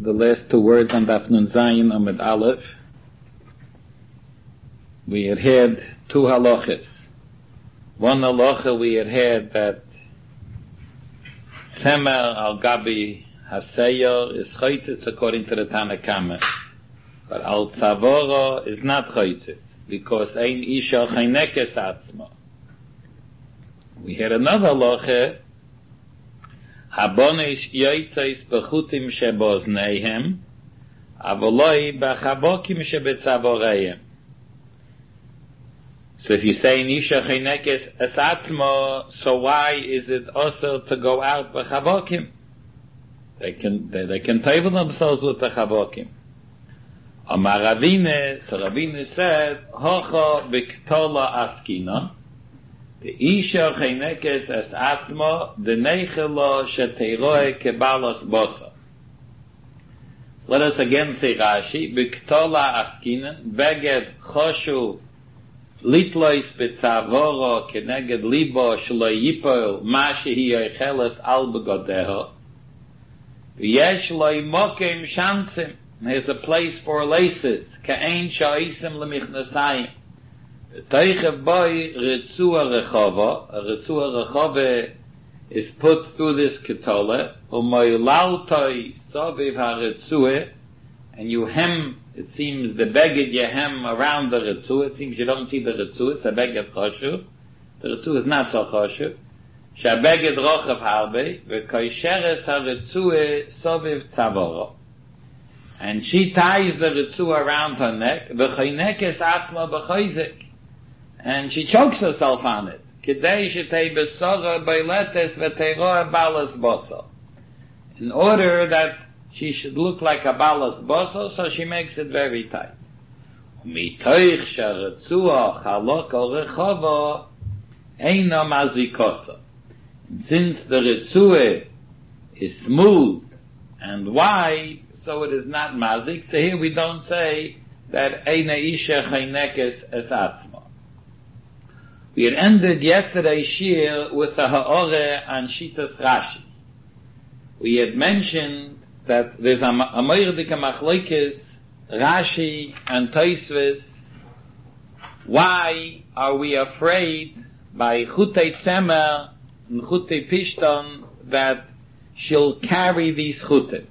the last two words on Daf Nun Zayin Amud Aleph. We had two halachas. One halacha we had that Semer al Gabi Haseyo is chaytzitz according to the Tana Kama, but al Tzavoro is not chaytzitz because ein isha chaynekes atzma. We had another halacha. Habonis yoytzos bechutim sheboznehem, avoloi bechabokim shebetzavorehem. So if you say nisha chaynekes esatzmo, so why is it also to go out bechabokim? They can table themselves with the chabokim. Amar Ravine, so Ravine said, hocha b'ktola askina. The isha chaynekes es atzmo, the neichelo sheteiroi kebalos bosa. Let us again say Rashi, b'ktola askinen, beged choshu litlois b'tzavoro keneged libo shlo yipol ma shehi yoicheles al begodeho. V'yesh lo mokem shansim, there's a place for laces, ka'ein sha'isim lemichnesayim. Teichev boy ritzua rechova, a ritzua rechova is put through this ketole, umoylaltoi soviv haritzua, and you hem, it seems the beged you hem around the ritzua, it seems you don't see the ritzua, it's a beged choshu, the ritzua is not so choshu, shabeged rochav harbe, v'koisheres haritzua soviv tzavoro. And she ties the ritzua around her neck, v'choynekes atzma b'choyzik, and she chokes herself on it. In order that she should look like a balas boso, so she makes it very tight. And since the ritzua is smooth and wide, so it is not mazik. So here we don't say that eina isha chaynekes es atzma. We had ended yesterday's shir with a ha'ore and Shitas Rashi. We had mentioned that there's a moirdike machlokes, Rashi and Tosfos. Why are we afraid by Chutei Tzemer and Chutei Pishton that she'll carry these chutei?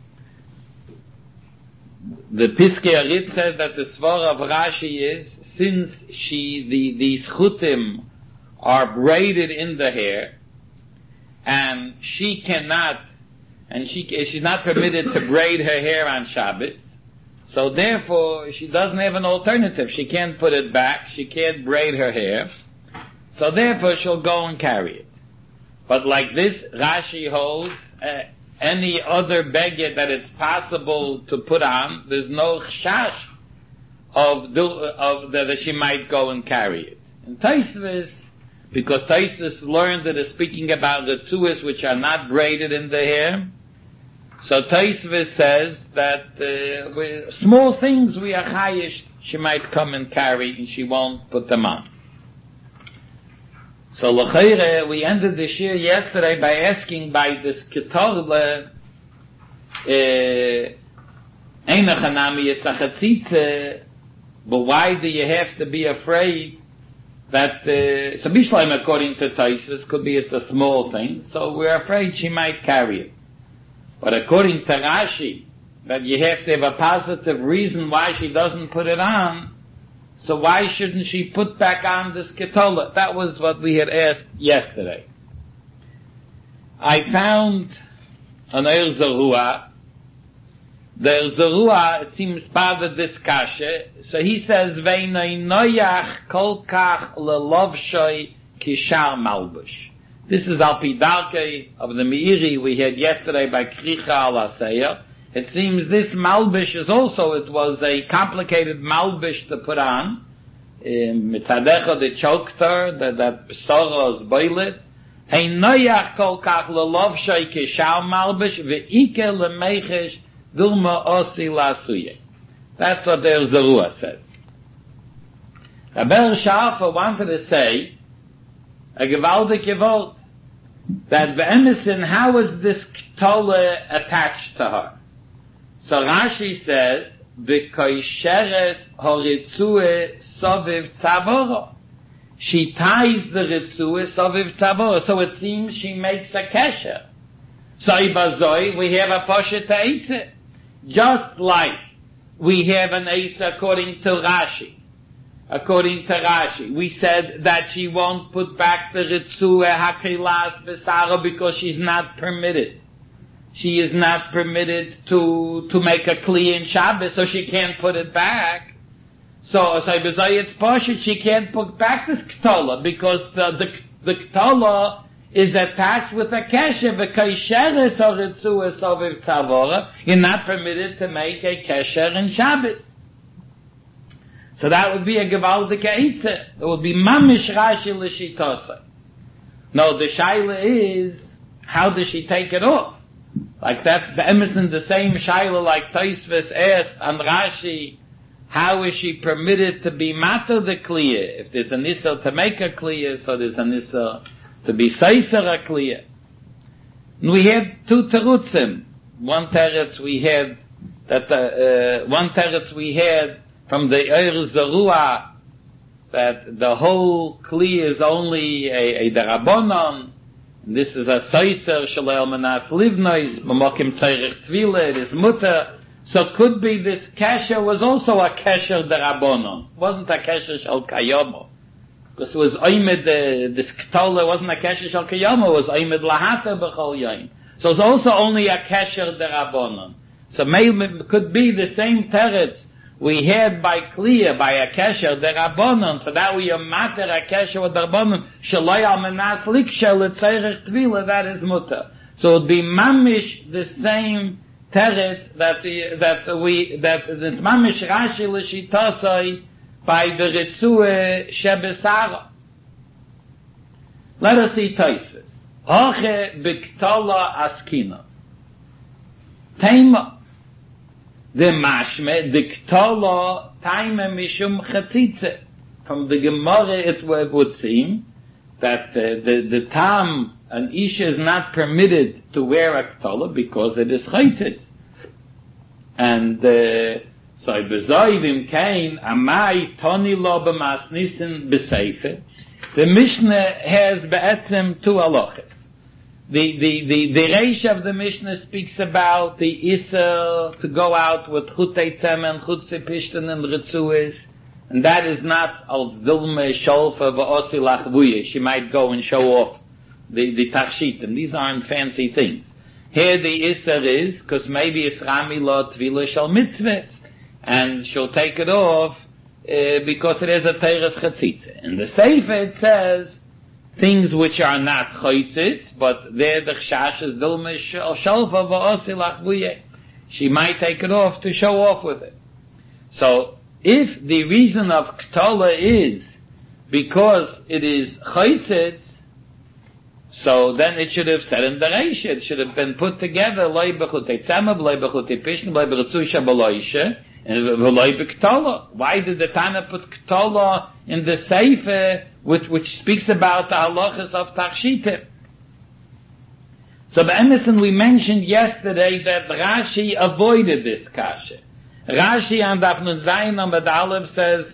The Piskei Arit said that the svara of Rashi is, since these chutim are braided in the hair, and she cannot, and she's not permitted to braid her hair on Shabbos, so therefore she doesn't have an alternative. She can't put it back, she can't braid her hair, so therefore she'll go and carry it. But like this, Rashi holds, any other beged that it's possible to put on, there's no chash of that she might go and carry it. And Tosfos, because Tosfos learned that it's speaking about the tzuas which are not braided in the hair, so Tosfos says that with small things we are chayish, she might come and carry and she won't put them on. So l'chayre, we ended the shir yesterday by asking by this ketole, eina chanami yitzachatzitze, but why do you have to be afraid that, so Bishleim according to Tosfos could be it's a small thing, so we're afraid she might carry it. But according to Rashi, that you have to have a positive reason why she doesn't put it on, so why shouldn't she put back on this ketole? That was what we had asked yesterday. I found an Eir Zarua. The Eir Zarua, it seems, bothered this kasha. So he says, Veinoi noyach kol kach lelovshoi kishar malbush. This is al pidarke of the Meiri we had yesterday by Kricha al Aseya. It seems this malbish is also, it was a complicated malbish to put on. Mitzadecha the choked her, that Soros boilet. Ein noyach kol kach lelovshoi kishar malbish, ve'ike lemechesh vilma osi lasuye. That's what the Zarua said. Rabbi Shafa wanted to say a gewaldige Wort, that Be'emesin, how is this Ktole attached to her? So Rashi says, V'koisheres horitzue soviv tzavoro. She ties the ritzue soviv tzavoro. So it seems she makes a kesher. So ibazoi, we have a poshet eitze. Just like we have an eitze according to Rashi. According to Rashi, we said that she won't put back the ritzue hakilas v'saro because she's not permitted. She is not permitted to make a kli in Shabbos, so she can't put it back. So it's poshet, she can't put back this k'tola because the k'tola is attached with a kesher. V'kaisheres or ritzue soviv tzavora. You're not permitted to make a kesher in Shabbos. So that would be a gewaldige eitze. It would be mamish Rashi l'shitosai. No, the shaila is, how does she take it off? Like that's the Emerson, the same shaila like Tosfos asked on Rashi, how is she permitted to be matter the kliya? If there's a nisa to make a kliya, so there's a nisa to be seiser a kliya. And we had two terutzim. One teretz we had, one teretz we had from the Eir Zerua, that the whole kli is only a derabonon. This is a seiser shalei manas livnois, mamokim tzarech tvila, it is mutter. So could be this kesher was also a kesher derabonon. It wasn't a kesher shal kayomo. Because it was oimed, this k'tola wasn't a kesher shal kayomo, it was oimed lahata b'chol yoyim. So it's also only a kesher derabonon. So maybe it could be the same teretz we had by Kliya, by a kesher, the Rabbanon, so that we are matter a kesher with the Rabbanon, shaloi al menas liksha l'tzerech tvila, that is mutter. So it would be mamish the same teretz that it's mamish Rashi l'shitosai by the Ritzue Shebesara. Let us see Tosfos. Hoche b'ktola askina. Teima. The mashme, the k'tola, taime mishum chatzitze. From the Gemara it would seem that the tam, an isha is not permitted to wear a k'tola because it is chatzitz. And so bezoivim kain, amai toni lo b'masnisin b'seife. The Mishnah has be'etzem two halachas. The Reish of the Mishnah speaks about the Isser to go out with Chutei Tzemen, Chutze Pishtan and Ritzuis, and that is not als Dilme, Sholfa, V'osi Lachvuye. She might go and show off the Tarshitim. These aren't fancy things. Here the Isser is, because maybe it's Rami Lo Tvila Shal Mitzvah, and she'll take it off because it is a Teres Chatzitze. In the Sefer it says, things which are not choitzitz, but they're the chshashes dilmish shalva va'osi lachvuye. She might take it off to show off with it. So, if the reason of k'tola is because it is choitzitz, so then it should have said in the Reish, it should have been put together, loy b'chutei tzemav, loy b'chutei pishn, loy b'ritzusha b'loisha, and loy b'k'tola. Why did the Tana put k'tola in the Sefer, which speaks about the halachas of Tarshitim? So Emerson, we mentioned yesterday that Rashi avoided this kasha. Rashi on Daf Nun Zayin Amud Aleph says,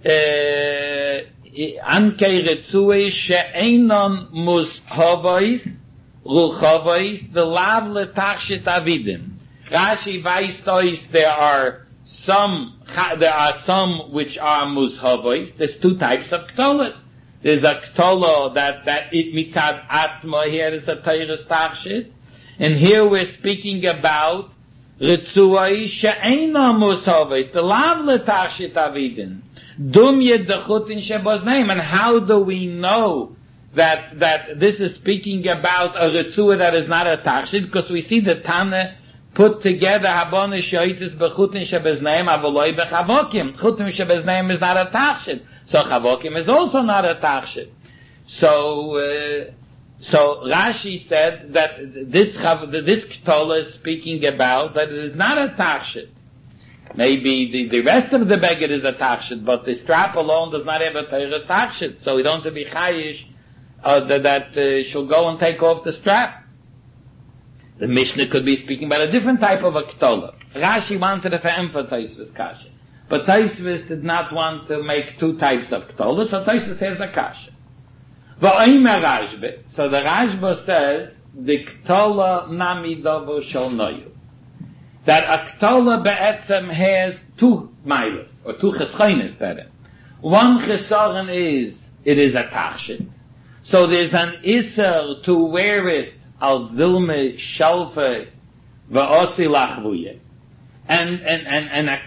Ankei Ritzui she'einon mushovois ruchovois the lav letachshit avidim. Rashi weist ois there are some which are mushovois. There's two types of k'tolas. There's a k'tola that it mitzad atzma, here is a teires tachshit, and here we're speaking about ritzuai she'eina mushovois the lav letachshit avidin dum yedachutin sheboznaim. And how do we know that this is speaking about a ritzua that is not a tachshit? Because we see the Tana put together habon shoitis bechutin shebeznaim avoloi bechavokim. Chutin shebeznaim is not a tachshit, so chavokim is also not a tachshit. So Rashi said that this k'tola is speaking about that it is not a tachshit. Maybe the rest of the beged is a tachshit, but the strap alone does not have a teires tachshit. So we don't have to be chayish that she'll go and take off the strap. The Mishnah could be speaking about a different type of a Ktola. Rashi wanted to emphasize this kasha. But Tosfos did not want to make two types of Ktola, so Tosfos has a kasha. V'oimer Rashba, so the Rashba says, the Ktola nami dovo shel noyu. That a Ktola be'etzem has two milas, or two cheschainis better. One chesaron is, it is a tachshit. So there's an iser to wear it al zilme shalfe va'osi lachvuye. And a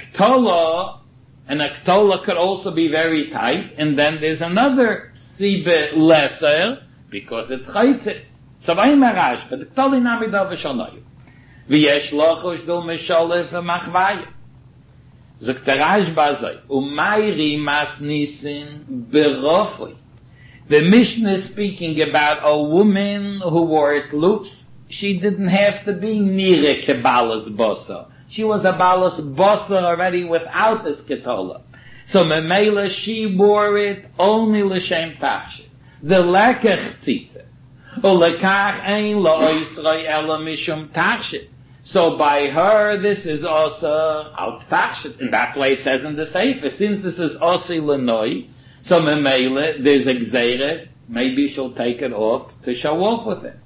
Ktola could also be very tight, and then there's another sibe lesser, because it's chaytzit. So v'ayim arash, but the Ktola nami dovo shel noyu. V'yesh lochush dul mesholef v'machvaya. Zok der Rashba zay, umayri mas nisin berofli. The Mishnah is speaking about a woman who wore it loose. She didn't have to be nire kebalas bosa. She was a balas bosa already without this ketola. So memela she wore it only l'shem tachshit. The lekech tzitze. Ulekach ein lo'isroi ela mishum tachshit. So by her, this is also out tachshit, and that's why it says in the Sefer, since this is osi lenoi, so memele, there's a gzeire, maybe she'll take it off to show off with it.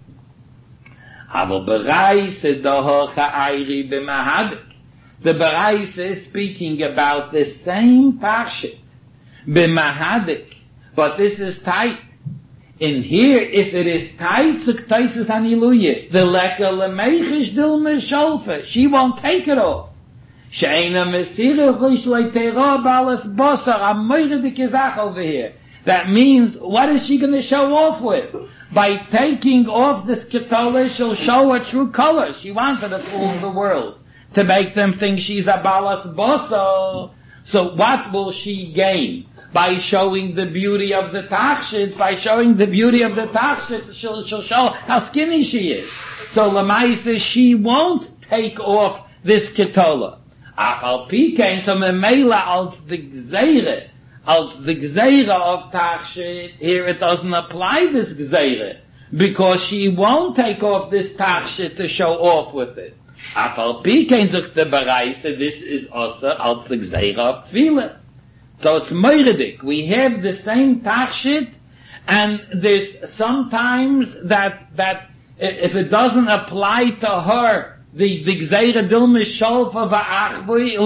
The Berais is speaking about the same tachshit, b'mahadik, but this is tight. In here, if it is tight, Tosfos aniluyis, the leka lemeichish dil mesholfa, she won't take it off. She'ena mesirah chlish leitera balas basar, amoyredik izach over here. That means, what is she going to show off with? By taking off this ketola, she'll show her true colors. She wanted to fool the world, to make them think she's a balas basar. So what will she gain? By showing the beauty of the tachshit, by showing the beauty of the tachshit, she'll show how skinny she is. So Lamaisa, she won't take off this ketola. Achal pikein, so memela als the gzeire of tachshit, here it doesn't apply this gzeire, because she won't take off this tachshit to show off with it. Achal pikein, zok the Berais, this is also als the gzeire of tefillah. So it's moiridik. We have the same tachshit, and there's sometimes that if it doesn't apply to her, the gzeira dil misholfa va'achvui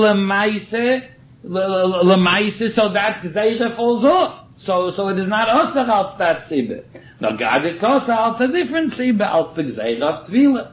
lemaise, so that gzeira falls off. So it is not also als that sibbe. No, God, it's also als a different sibbe, als the gzeira of tefillah.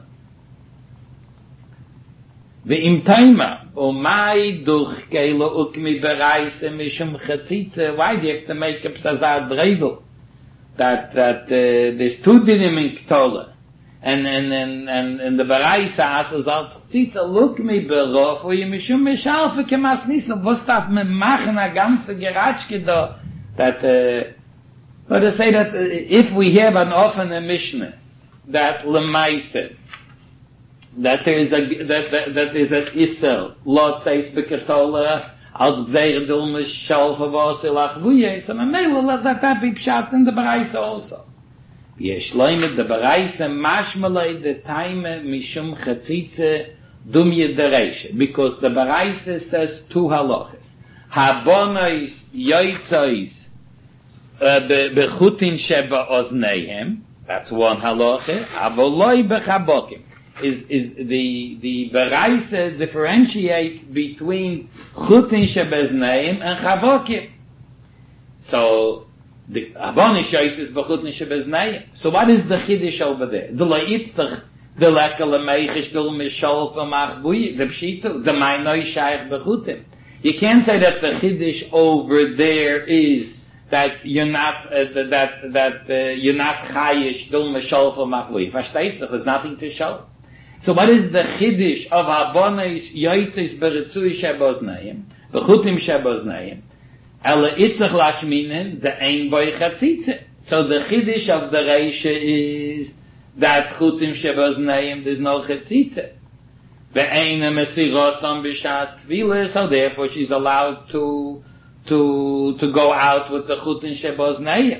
Ve'im taima, umay duch kelo ukmi bereise mishum chatzitze, why do you have to make a psazad bredel? That there's two dinim in Ktola. And the bereise asas als chatzitze, lukmi berof, wo you mishum mishalfe kemas nisam, was darf me machen a ganze geratschke da, that, let us say that if we have an offene Mishnah, that lemaise, that there is an Isser, Lot says Bekatola, als Gzeir Dulmes Shalfa Vosilach Vuye, so let that be pshat in the Berais also. Yeshloimet the Berais mashmalei the time mishum chatzitze dum yedereshe, because the Berais says two halachas. Habonois yoitzois bechutin sheba ozneihem, that's one halacha, avoloi bechabokim. Is the Berais differentiates between chutin shebeznaim and chavokim. So the Aboni Shoyt is bechutin shebeznaim. So what is the chiddush over there? The laitzach, the lekal meichish dul mishol v'machbui, the pshita, the mainoi shaykh bechutim. You can't say that the chiddush over there is that you're not you're not chayish dul mishol v'machbui. Versteht? There's nothing to show. So what is the chiddush of Abonis Yoitzis Beretzui Sheboznaim, Bechutim Sheboznaim, Ela Itzach Lashminen, the Ein Boy Chatzitze. So the chiddush of the Reisha is that Chutim Sheboznaim, there's no Chatzitze. The Ein Mesirosam B'Shas Tvila, so therefore she's allowed to go out with the Chutim Sheboznaim.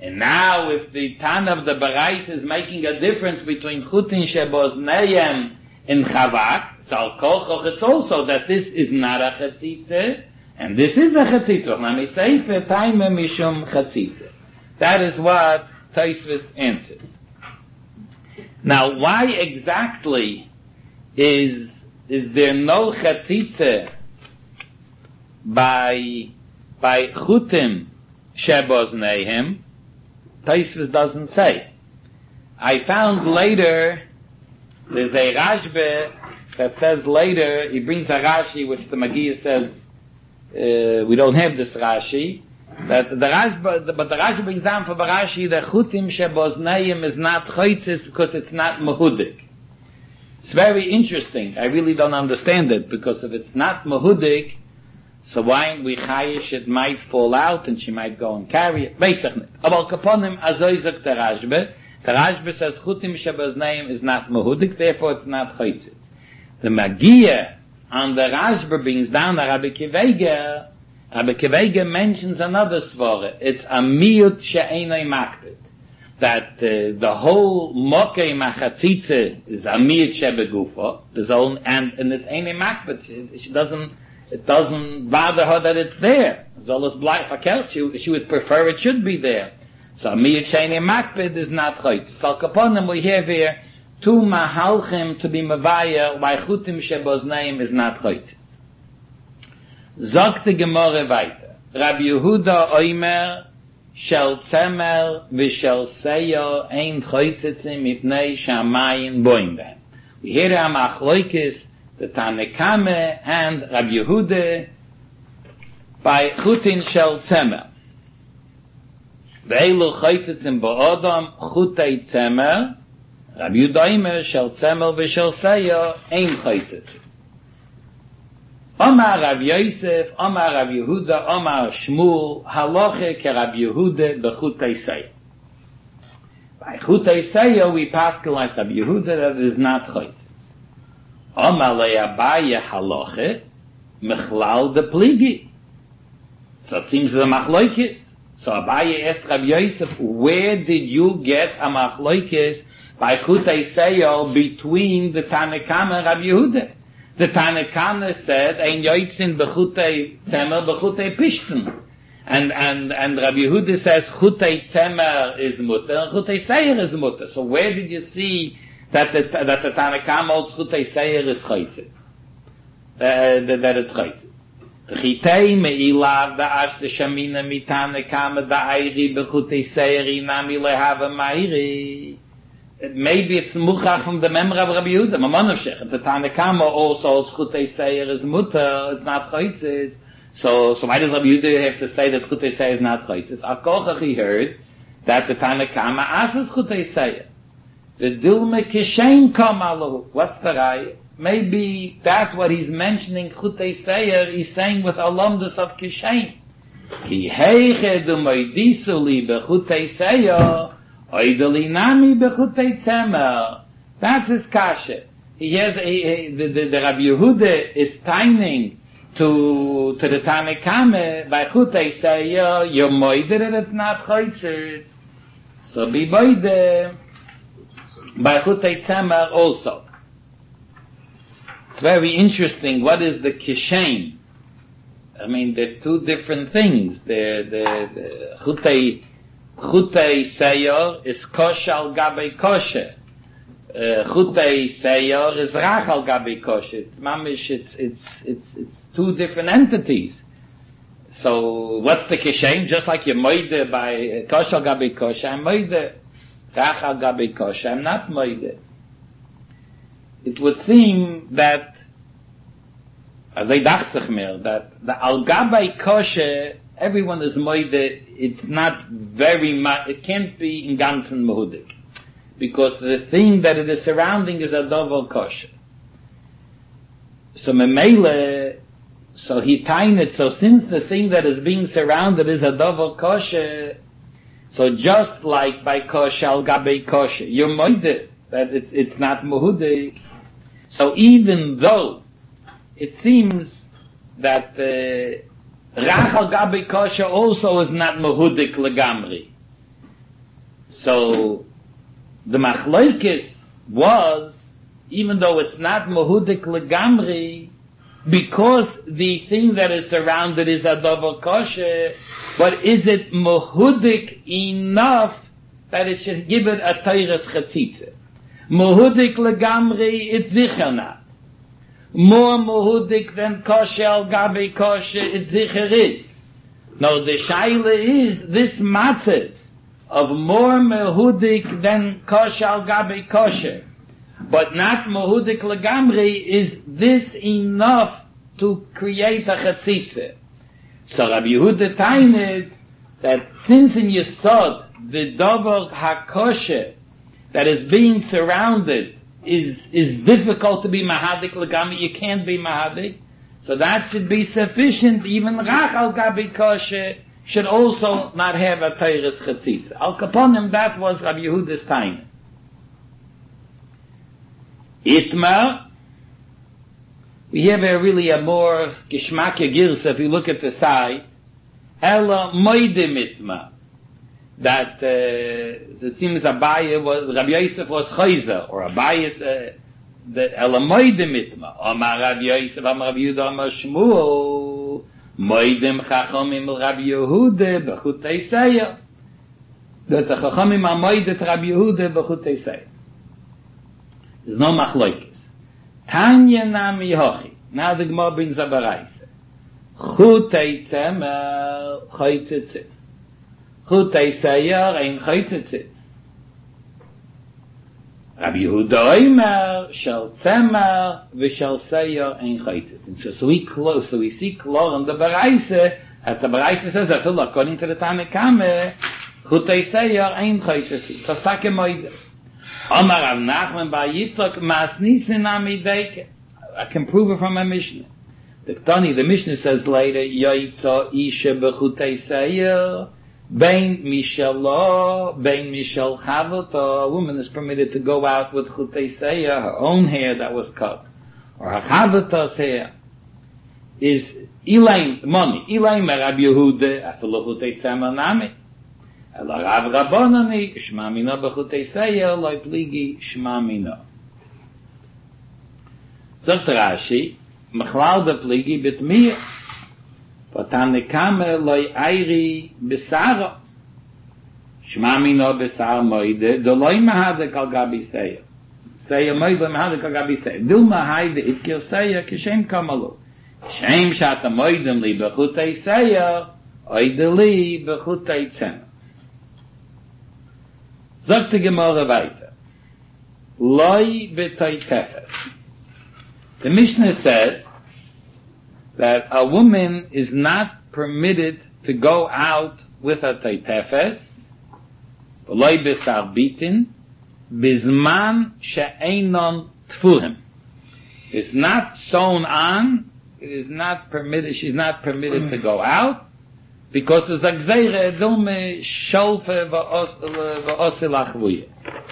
And now if the Tan of the Barais is making a difference between Chutin Shebozneim and Chavak, so Al Kochoch it's also that this is not a Chatzitze, and this is a Chatzitze. Nami Seife Taime Mishum Chatzitze. That is what Tosfos answers. Now, why exactly is there no Chatzitze by Chutim Shebozneim? Tosfos doesn't say. I found later, there's a Rashbe that says later, he brings a Rashi which the Magia says, we don't have this Rashi, that the Rashi brings down for Rashi that Chutim Shebozneim is not Choitzis because it's not Mehudik. It's very interesting. I really don't understand it, because if it's not Mehudik, so why aren't we chayish? It might fall out and she might go and carry it. Basically, aber kaponim azoi zok the Rashbe. The Rashbe says Chutim Shebozneim is not Mehudik, therefore it's not Choitzis. The Magia on the Rashbe brings down the Rabbi Kiveger. Rabbi Kiveger mentions another svara. It's a miyut she'enoi makbid. That the whole mokei machatzitze is a miyut she'begufo. And it's enoi makbid. It doesn't bother her that it's there. She would prefer it should be there. So miyut she'enoi makbid is not choit. So kaponim we have here two mahalchim to be mavaya why chutim shebozneim is not choit. Sagt die Gemorre weiter. Rabbi Yehuda Oimer shel Zemer v'shel Seyo ein choitzitzim mipnei shamayim boim behem. We hear a machloikis, the Tanekame and Rabbi Yehuda by chutin shel Zemer. Ve'elu choitzitzim bo'odom chutei Zemer, Rabbi Yehuda Oimer shel Zemer v'shel Seyo ein choitzitzim. Omar Rav Yosef, Omar Rav Yehuda, Omar Shmuel, halacha ke Rav Yehuda b'chutei Seyo. By chutei Seyo we paskel like Rav Yehuda that is not choitz. Omar le'abaye halacha mechlal de pligi. So it seems the machloikis. So Abaye asked Rav Yosef, where did you get a machloikis by chutei Seyo between the Tanekama and Rav Yehuda? The Tanekama said, "Ein yoitzin bechutei tzemer bechutei pishten," and Rabbi Yehuda says chutei tzemer is mutter and chutei seir is mutter. So where did you see that the Tanekama holds chutei seir is chaytzit? That it's chaytzit. Chitei meilav da'ash the shamina mitanekama da'ayri bechutei seir inami lehava ma'iri. Maybe it's muchach from the memory of Rabbi Yehuda. Maman of Shech. The Tanekama also chutei seir is mutter. It's not chaytzis. So why does Rabbi Yehuda have to say that chutei seir is not chaytzis? Akochach he heard that the Tanekama asks chutei seir. The dilme kishein kam alahu. What's the raya? Maybe that's what he's mentioning. Chutei seir. He's saying with alumdus of kishein. Ki heiche du moidisu li bechutei seir. Oidelinami bechutei tzemer. That's his kasha. The Rabbi Yehuda is timing to the Tanekame by chutei seir. You're moider and it's not choitzes. So be moider by chutei tzemer also. It's very interesting. What is the kishen? I mean, they're two different things. The chutei seyor is kosh al gabe kosher. Chutei seyor is rach al gabe kosher. It's mamish. It's two different entities. So what's the kishen? Just like you're moide by kosh al gabe kosher, I'm moide rach al gabe kosher. I'm not moide. It would seem that, as I dacht mir, that the al gabe kosher, everyone is moide. It's not very much. It can't be in ganzen mehudik, because the thing that it is surrounding is a dovel kosher. So memele, so he tied it. So since the thing that is being surrounded is a dovel kosher, so just like by kosher al gabe kosher, you're moide that it's not mehudik. So even though it seems that Rachel Gabi Kosher also is not mehudik legamri. So the machlokes was, even though it's not mehudik legamri, because the thing that is surrounded is a double kosher, but is it mehudik enough that it should give it a teires chatzitze? Mehudik legamri, it's sicher not. More mehudik than kosher al gabi kosher, it sicher is. No, the shaila is this matzah of more mehudik than kosher al gabi kosher, but not mehudik legamri. Is this enough to create a chatzitze? So Rabbi Yehuda tained that since in Yesod the davar hakosher that is being surrounded is difficult to be mahadik legamri, you can't be mahadik, so that should be sufficient. Even rach al gabi kosher should also not have a teires chatzitza. Al kaponim, that was Rabbi Yehuda's time. Itmar, we have a more geschmackige girsa if you look at the side. Ela moidim itmar. That it seems Abaye was, Rabbi Yosef was chayza, or Abaye the Ela moidim itmar. Amar Rabbi Yosef, Amar Rabbi Yehuda, Amar Shmuel, moidim chachomim Rabbi Yehuda b'chutei seya. That the chachomim are moidet Rabbi Yehuda b'chutei seya. There's no machlokes. Tanya nami hochi. Now the Gemara brings a baraisa. Chutei tzemer chaytzitzit. Chutei seyer ein chaytzitzit. Rabbi Yehuda oimer shel tzemer v'shel seyer ein chaytzitzit. So we see clear in the baraisa, at the baraisa says that according to the Tanakame, chutei seyer ein chaytzitzit. So sake moide. Omar Rav Nachman bar Yitzchak masnisin amideke. I can prove it from a Mishnah. The Mishnah says later, Yoitza isha b'chutei seyer, bein mishalo, bein mishal chavoto. A woman is permitted to go out with chutei seyer, her own hair that was cut, or her chavoto's hair. Is ilaim money? Ilaim Rabbi Yehuda afilu chutei tzemer nami. Ela Rav Rabbanani shma mino b'chutei seyer loy pligi shma mino. Sagt Rashi, Mechlal de pligi bit mir, Vatane kame loy airi besara, shma mino besar moide, do loy mahadek al gabi seyer. Seyer moide mahadek al gabi seyer. Dilma haide itkir seyer kishem kamalu. Shem shata moidem li b'chutei seyer, oide li b'chutei tzemer. Sagt die Gemara weiter. Loi b'toitefes. The Mishnah says that a woman is not permitted to go out with a toitefes, loi b'sarbitin, bizman she'einon tfurim. It's not sewn on, it is not permitted, she's not permitted to go out, because the zagzeire dume sholfe va'osil achvuye.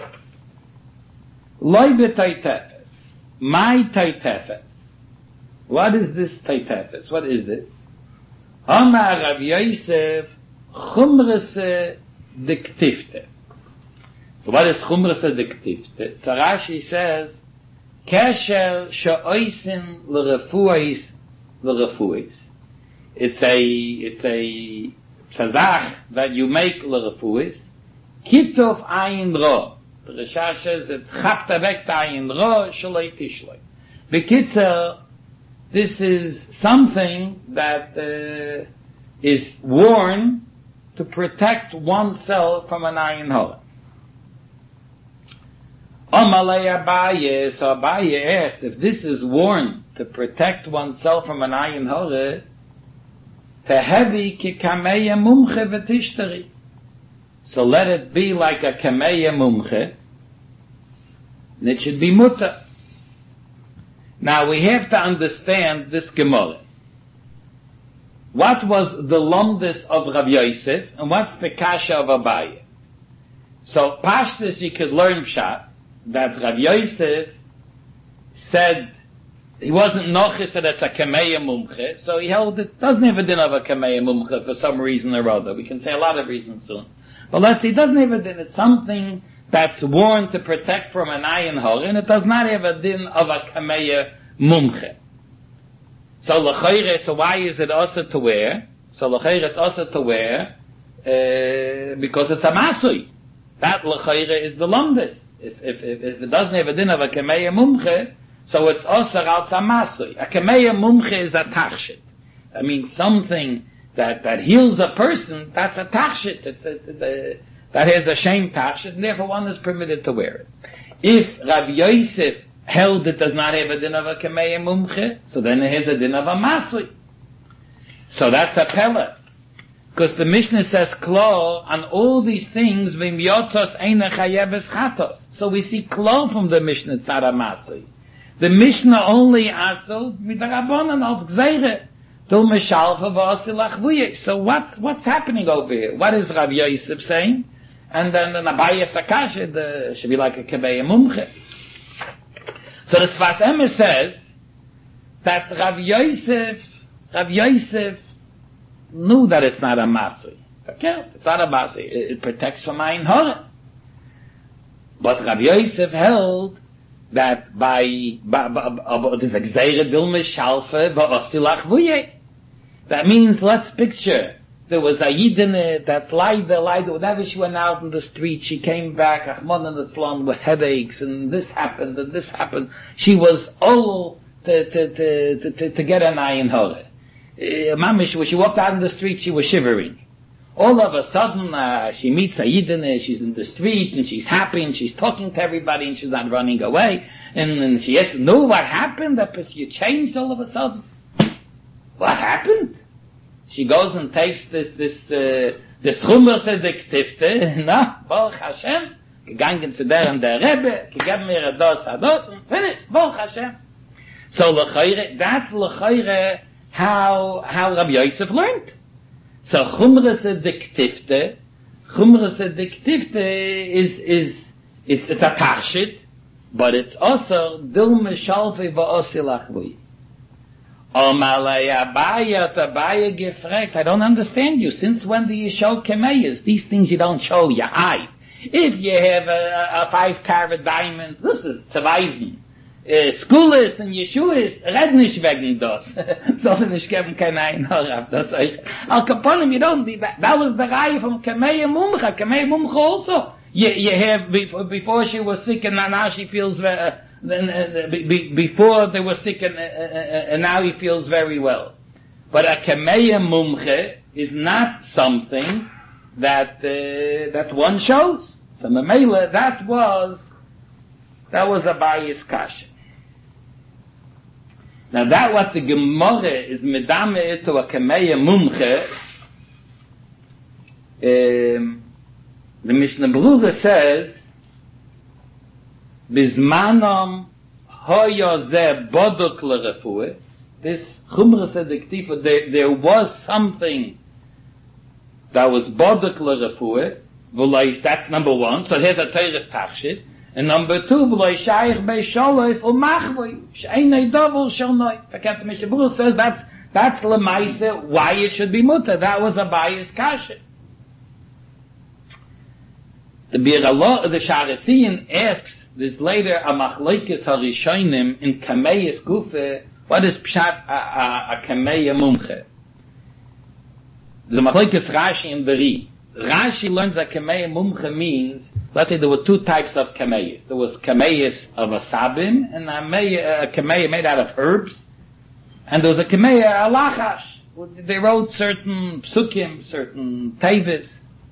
Loi b'toitefes. My toitefes. What is this toitefes? What is this? Amar Rav Yosef chumrase diktifte. So what is chumrase diktifte? So Rashi says, kesher she'oisin l'refuis l'refuis. It's a tzazach that you make l'refuis. Kitov ayin ro. The Rashah says it's chapta vek ayin ro shalei tishlei. Bekitzer, this is something that is worn to protect oneself from an ayin hora. Amalei Abaye, so Abaye asked, if this is worn to protect oneself from an ayin hora, tehevi ki kameya mumche v'tishtari. So let it be like a kameya mumche, and it should be mutter. Now we have to understand this Gemara. What was the lumdus of Rav Yosef, and what's the kasha of Abaye? So Pashtus you could learn pshat, that Rav Yosef said, he wasn't nochis that it's a kameya mumche, so he held it doesn't have a din of a kameya mumche for some reason or other. We can say a lot of reasons soon. But let's see, it doesn't have a din. It's something that's worn to protect from an ayin hara, and it does not have a din of a kameya mumche. So l'chayre, so why is it also to wear? So l'chayre it's also to wear, because it's a masui. That l'chayre is the lumdis. If it doesn't have a din of a kameya mumche, so it's also als a masui. A kameya mumche is a tachshit. I mean, something that heals a person, that's a tachshit. That has a shame tachshit, and therefore one is permitted to wear it. If Rabbi Yosef held it does not have a din of a kameya mumche, so then it has a din of a masui. So that's a pella. Because the Mishnah says klo on all these things, v'im yotzos eina chayeves chatos. So we see klo from the Mishnah, it's not a masui. The Mishnah only aso midarabonan of gzeire. So what's happening over here? What is Rav Yosef saying? And then the Abaye Sakasha, should be like a Kabeya Mumche. So the Sfas Emes says that Rav Yosef knew that it's not a Masui. Okay, it's not a Masui. It protects from Ayin Hora. But Rav Yosef held that by this Gzeire Dilme Shalfe V'osilach Vuyeh. That means, let's picture, there was a Yidin that lied there, whenever she went out in the street, she came back, Achmon and the Tzlon, with headaches, and this happened, and this happened. She was all to get an ayin hora. Mamish, when she walked out in the street, she was shivering. All of a sudden, she meets a Yidin, she's in the street, and she's happy, and she's talking to everybody, and she's not running away, and she has to know what happened, that you changed all of a sudden. What happened? She goes and takes this Chumra Sedektifte, Baruch Hashem, gegangen zu der und der Rebbe, gegeben mir a dos, and finished, Baruch Hashem. So that's l'chayre how Rabbi Yosef learned. So Chumra Sedektifte it's a tachshit, but it's also Dilme Shalve Va'osilach V'yi. Abaye gefragt, I don't understand you. Since when do you show kemeyas? These things you don't show your eye. If you have a 5-carat diamond, this is zu weisen. Schoolers and Yeshuas, red nicht wegen das. Sollen nicht geben kein Einhör auf das euch. Al Kaponim, you don't need that. That was the Reihe from Kameya Mumcha. Kameya Mumcha also. You have, before she was sick and now she feels before they were sick and now he feels very well. But a kameya mumche is not something that one shows. So Mamela, that was a bias kasha. Now that what the Gemara is medame to a kameya mumche, the Mishnah Berurah says, Bizmanom hoyoze bodok l'refuah. This Chumra Sedektifa, there was something that was bodok l'refuah. That's number one. So here's a Teres Tachshit. And number two, v'loi shayich be'sholoif u'machvoi. She'enei dovel shalnoi. The Mishnah Berurah says that's l'maise why it should be mutter. That was a bias kasha. The Sharetzian asks this later a machlokes harishonim in kameyas gufe. What is pshat a kameya mumche? The machlokes Rashi and Beri. Rashi learns that kameya mumche means, let's say there were two types of kameyas. There was kameyas of asabim and a kameya made out of herbs, and there was a kameya alachash. They wrote certain psukim, certain tevis.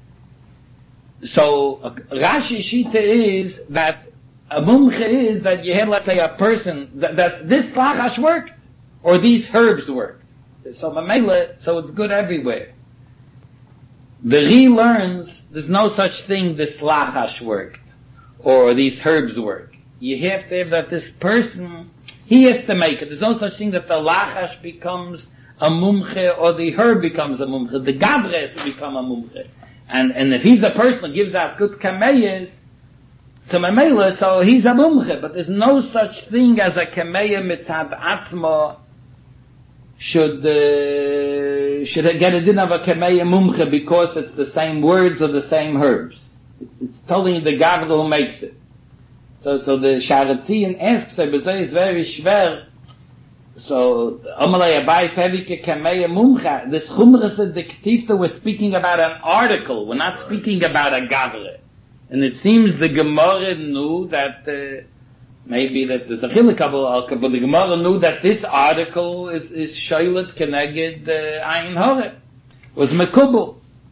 So Rashi Shita is that a mumche is that you had, let's say, a person that this lachash worked or these herbs worked. So Mamela, so it's good everywhere. The Ri learns there's no such thing this lachash worked or these herbs work. You have to have that this person, he has to make it. There's no such thing that the lachash becomes a mumche or the herb becomes a mumche. The gabre has to become a mumche. And if he's a person who gives out good kameyas, so Mamela, so he's a mumche, but there's no such thing as a kameya mitzad atzmo should get a din of a Kameya Mumche because it's the same words or the same herbs. It's telling the Gavra who makes it. So the Sharatzian asks her, but it's very schwer. So, Amalei Abai Pevike Kameya Mumcha, this Chumras Diktifta, we're speaking about an article, we're not speaking about a Gavra. And it seems the Gemara knew that, maybe that there's a chilek, but the Gemara knew that this article is Shoylet Keneged Ayin Hore. Was Mekubal.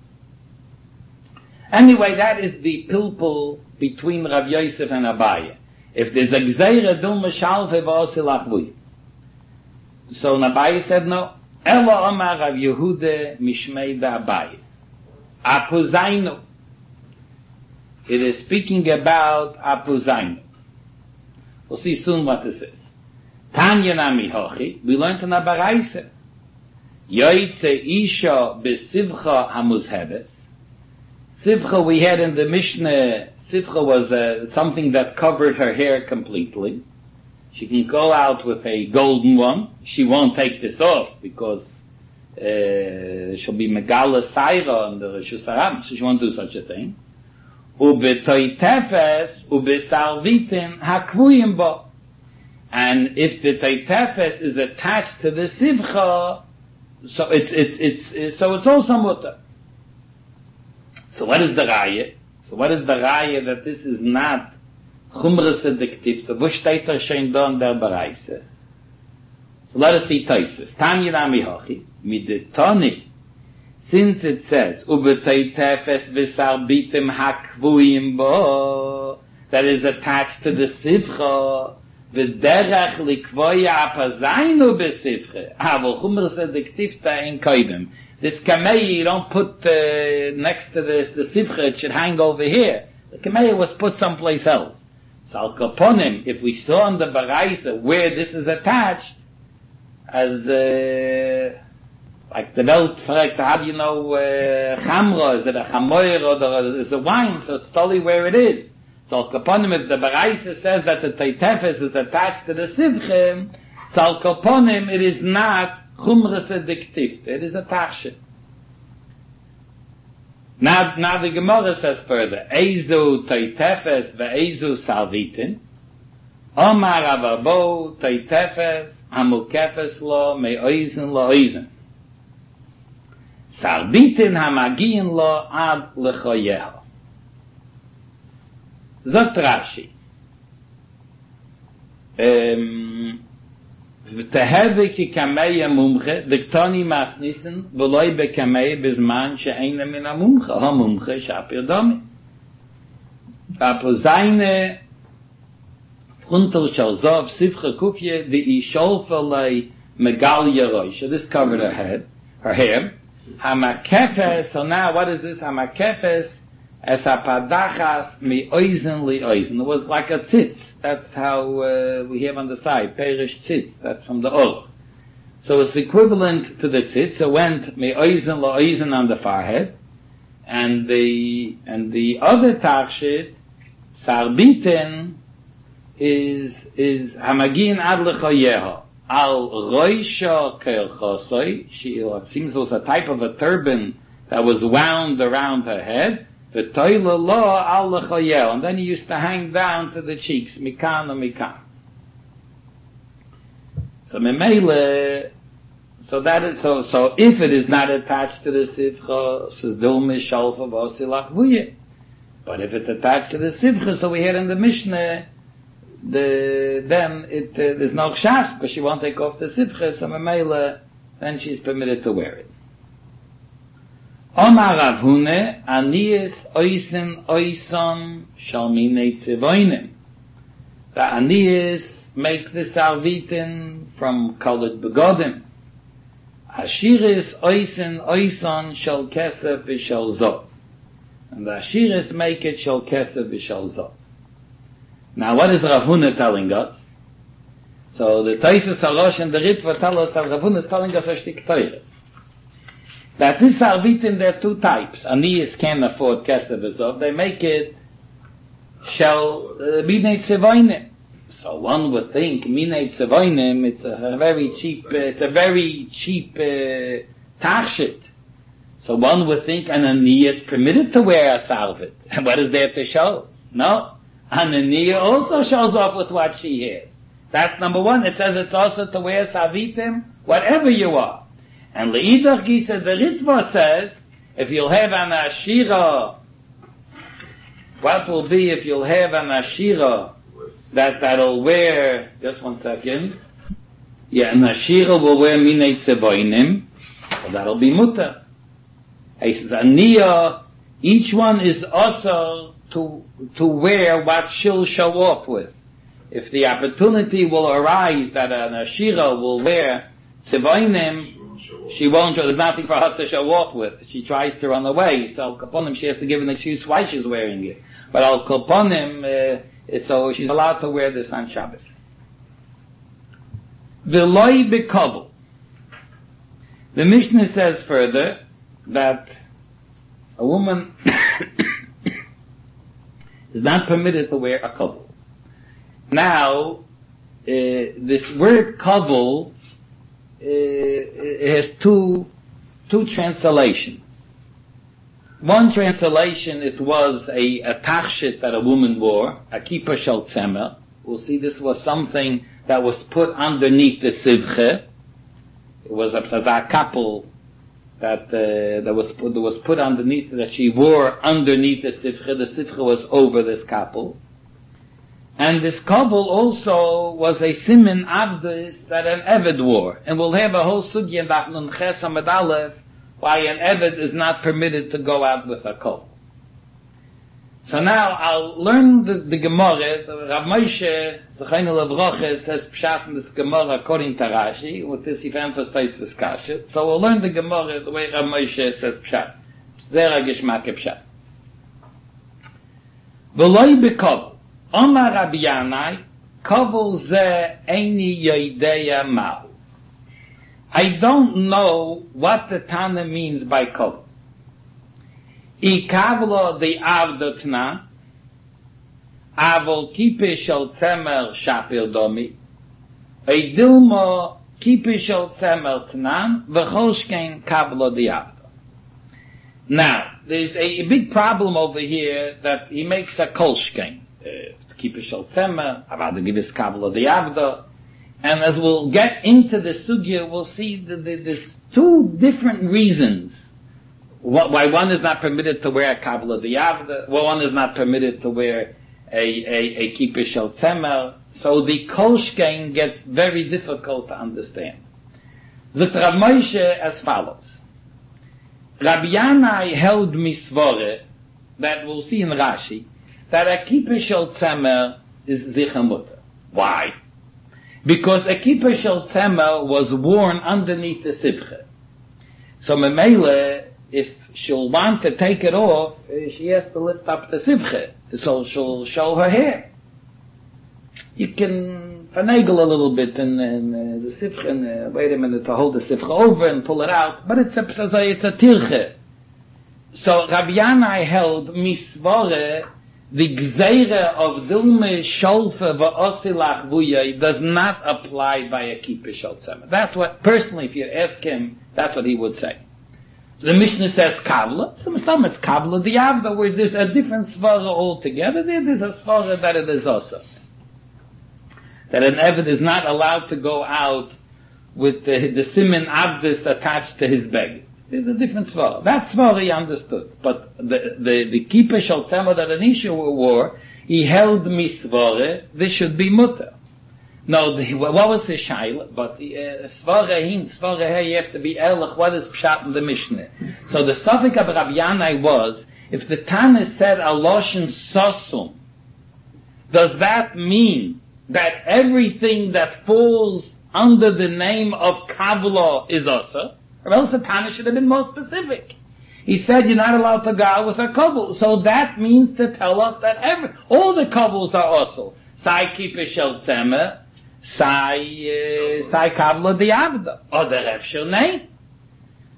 Anyway, that is the pilpul between Rav Yosef and Abaye. If there's a Gzeira Dum Meshalve V'Osilach Vuy. So Abaye said no. Ela Omar Rav Yehuda Mishmei Abaye. Apuzainu. It is speaking about Apuzainu. We'll see soon what this is. Tanya Nami Hochi. We learned in Abaraise. Yoitze Isha Besivcha Hamuzhebes. Sivcha we had in the Mishnah, Sivcha was something that covered her hair completely. She can go out with a golden one. She won't take this off because she'll be Megala Saira on the Rishus Haram, so she won't do such a thing. Ubetoitefes ubesarvitin hakvuyim bo. And if the toitefes is attached to the Sivcha, so it's also mutter. So what is the raya? So what is the raya that this is not Chumras Diktifta? Wo steht shein da in der Bereise? So let us see Tosfos. Tanya Nami Hochi, mit the Toni, since it says, Ubetoitefes v'sarbitim hakvuyim bo, that is attached to the Sivcha, v'derach likvoya apazainu b'Sivcha, aval Chumras Diktifta in koidem. This kamei you don't put next to the sivcha, it should hang over here. The kamei was put someplace else. So al kaponim, if we saw on the baraisa where this is attached, as like the Welt fragt, how do you know chamra, is it a chamoyer or is it wine? So it's totally where it is. So al kaponim, if the baraisa says that the teitefes is attached to the sivcha, so al kaponim it is not Chumras Diktifta. It is a tarsha. Now the Gemara says further, Eizu toitefes ve'eizu salvitin, Omar avabo toitefes hamukefes lo me'oizen lo oizen. Salvitin hamagiyin lo ad lechoyeho. Zot Rashi. ותהווה כקמי המומחה, דקטוני מסניסן, ולוי בקמי בזמן שאין מן המומחה, המומחה שפיר דומי. הפוזיינה, פרונטל של זוב, ספחה קופיה, דאי שולפה לי מגליה ראש. So this covered her hair. Hamakefes, so now what is this? Hamakefes, as a padachas mi oizen li oizen. It was like a tzitz. That's how we have on the side, perish tzitz. That's from the or. So it's equivalent to the tzitz. It went mi oizen li oizen on the forehead, and the other tachshit sarbiten is hamagin ad lechoyeho al roisha ke'chosoi. It seems it was a type of a turban that was wound around her head. And then he used to hang down to the cheeks, mikan or mikan. So memele, so that is so if it is not attached to the sivcha, says dulme shalfa v'osilach vuye. But if it's attached to the sivcha, so we had in the Mishnah, then there's no chas, because she won't take off the sivcha. So memele, then she's permitted to wear it. Omar Rav Huna, Anias oisen oison shalmine tzivoinen. The Anias make the salvitin from colored begodim. Ashiris oisen oison shal kesef v'shal zov. And the Ashiris make it shal kesef v'shal zov. Now what is Rav Huna telling us? So the Tosfos Harosh and the Ritva tell us that Rav Huna is telling us a shtik Torah. That this salvitin, there are two types. Anias can't afford kesef v'zov. They make it shall be tzivoinen. So one would think, Minei Tzevoinim, it's a very cheap tachshit. So one would think Ananiya is permitted to wear a salvet. And what is there to show? No. Ananiya also shows off with what she has. That's number one. It says it's also to wear savitim, whatever you are. And Leidach Gisa, the Ritva says, if you'll have an Ashira, what will be if you'll have an Ashira that'll wear, just 1 second. Yeah, an Ashira will wear Minei Tzevoinim, so that'll be mutter. He says, Aniyah, each one is also to wear what she'll show off with. If the opportunity will arise that an Ashira will wear Tzevoinim, she won't show, there's nothing for her to show off with. She tries to run away, so Al Kaponim, she has to give an excuse why she's wearing it. But Al Kaponim, so she's allowed to wear this on Shabbos. V'loi b'kabel. The Mishnah says further that a woman is not permitted to wear a kabel. Now, this word kabel has two translations. One translation, it was a tachshit that a woman wore, a kippah shel tzemer. We'll see this was something that was put underneath the sivche. It was a kapel that was put underneath, that she wore underneath the sivche. The sivche was over this kapel. And this kabel also was a simin avdis that an eved wore. And we'll have a whole sugya in Daf Nun Ches Amud Aleph why an eved is not permitted to go out with a kabel. So now I'll learn the Gemara. Rav Moshe Zechaynu Levrocha says pshat in this Gemara according to Rashi. With this he emphasizes this kasha. So we'll learn the Gemara the way Rav Moshe says pshat. Zera Gishmak pshat. V'loi b'kabel. Omar Rabbi Yanai, kabel ze eini yodeya mahu. I don't know what the Tana means by kabel. I kablo the avdotna, avol kippah shel tzemer shapir domi, I dilmo kippah shel tzemer tnan, v'chol shkein kablo the avdo. Now, there's a big problem over here that he makes a kol shkein. Kippah shel tzemer, avad givis kablo the avdo. And as we'll get into the sugya, we'll see that there's two different reasons why one is not permitted to wear a kabbalah d'yavda, why one is not permitted to wear a kippah shel tzemer. So the kol shkein gets very difficult to understand. Zot Rav Moshe as follows. Rabbi Yanai held misvore, that we'll see in Rashi, that a kippah shel tzemer is zicha mutter. Why? Because a kippah shel tzemer was worn underneath the sivche. So memele, if she'll want to take it off, she has to lift up the sivche, so she'll show her hair. You can finagle a little bit in the sivche, and wait a minute to hold the sivche over and pull it out, but it's a tirche. So Rabbi Yanai held misvore, the gzeire of dilme sholfe v'osilach vuyay does not apply by a kippah shel tzemer. That's what, personally, if you ask him, that's what he would say. The Mishnah says kabla, some it's kabla d'yavda, where there's a different svara altogether. There's a svara that it is also. That an eved is not allowed to go out with the simin abdus attached to his bag. There's a different svara. That svara he understood. But the kippah shel tzemer that an issue wore, he held misvara, this should be mutter. No, what was the shaila? But svara you have to be ehrlich, what is pshat in the Mishnah? So the suffix of Rabbi Yanai was, if the Tana said a loshen sosum, does that mean that everything that falls under the name of kabbalah is also? Or else the Tana should have been more specific. He said you're not allowed to go out with a kabul. So that means to tell us that all the kabuls are also. Sai kippah shel tzemer, sai kabbalah d'yavda. Or the Ref Shernei.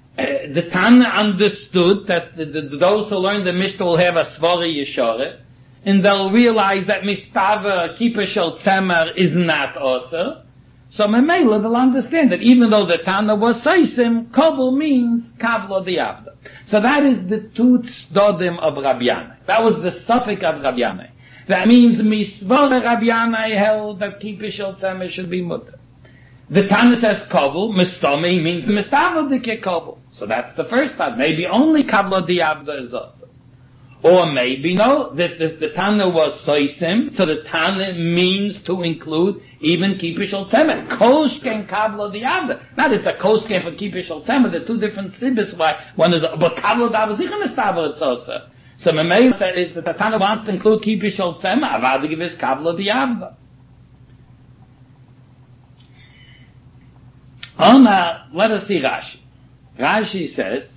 The Tana understood that those who learn the Mishnah will have a svara yeshore, and they'll realize that Mistava, Kippur Shel Tzemer, is not also. So Memela, they'll understand that even though the Tana was Seisim, Kovel means Kavlo Diavda. So that is the two tzdodim of Rabbi Yanai. That was the suffix of Rabbi Yanai. That means Misvara Rabbi Yanai held that Kippur Shel Tzemer should be mutter. The Tana says Kovel, Mistami means Mistava Dike Kovel. So that's the first time. Maybe only Kavlo Diavda is also. Or maybe no, the Tana was Soisim, so the Tana means to include even Kippur Shel Tzemer. Koshken Kavlo Diavda. Not it's a Koshken for Kippur Shel Tzemer, they're two different sibis why one is, but Kavlo Diavda is a Mistava it's also. So Memei, that is, the Tana wants to include Kippur Shel Tzemer, Avada give us Kavlo Diavda. Oh, now, let us see Rashi. Rashi says,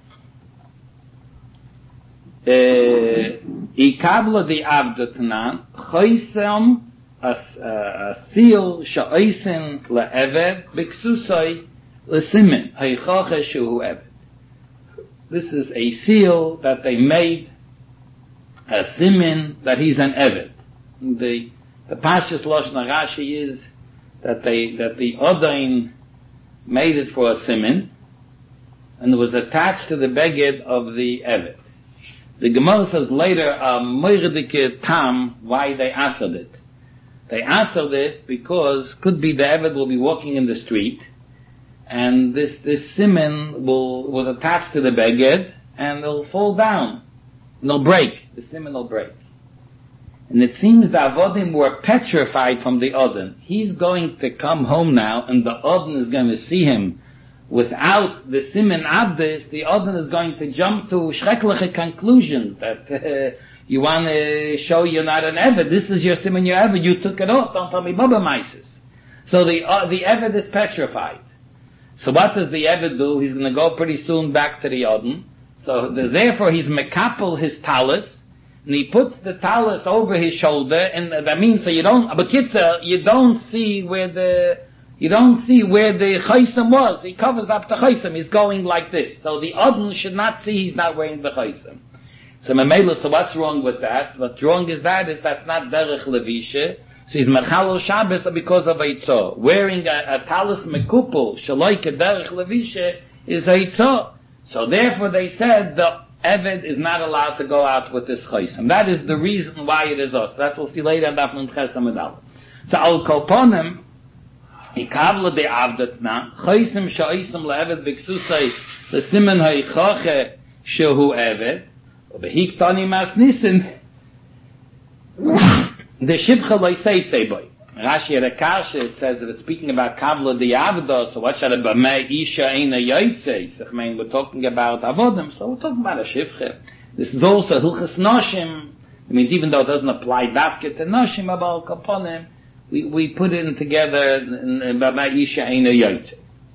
Ikabla di Avdatnan, Choisem a seal sha'oisin le'eved, biksusai le'simin, haichoche shuhu eved. This is a seal that they made, a simin, that he's an eved. The Pashas Lashon Rashi is that the Odain made it for a simin, and it was attached to the beged of the eved. The Gemara says later, moirdike tam, why they answered it. They answered it because could be the eved will be walking in the street, and this simin was attached to the beged, and it'll fall down, and it'll break. The simin will break. And it seems the avodim were petrified from the Odin. He's going to come home now, and the Odin is going to see him. Without the simin abdis, the Odin is going to jump to schreckliche conclusions that you want to show you're not an Eved. This is your simin, your Eved. You took it off. Don't tell me Baba Mises. So the Eved is petrified. So what does the Eved do? He's going to go pretty soon back to the Odin. So therefore he's mekapel his talus, and he puts the talus over his shoulder, and that means so you don't see where the chaysam was. He covers up the chaysam. He's going like this. So the Odin should not see he's not wearing the chaysam. So Memela, so what's wrong with that? What's wrong is that's not derech levisha. So he's mechalo Shabbos because of Eitzah. Wearing a talus mekupul, shaloike derech levisha, is Eitzah. So therefore they said the Eved is not allowed to go out with this chaysam. That is the reason why it is us. That we'll see later in Daf Nun Chesam Medal. So al kolponim, Ikavla de Avdatna, Choisim Sha'osim Le'eved B'Ksusay, L'Simen Ha'Ichoche Shehu Eved, U'Behiktani Mas Nisim, the Shibcha Lo'Iseitzei Boy. Rashi at Akasha, it says that it's speaking about Kavla de Avda, so what shall it be? B'mei Isha Eina Yotzei? So, we're talking about Avodim, so we're talking about a Shibcha. This is also Hilchas Noshim. It means even though it doesn't apply Dafke to Noshim, about Kaponim, we put it in together in Baba Isha Eina Yotze.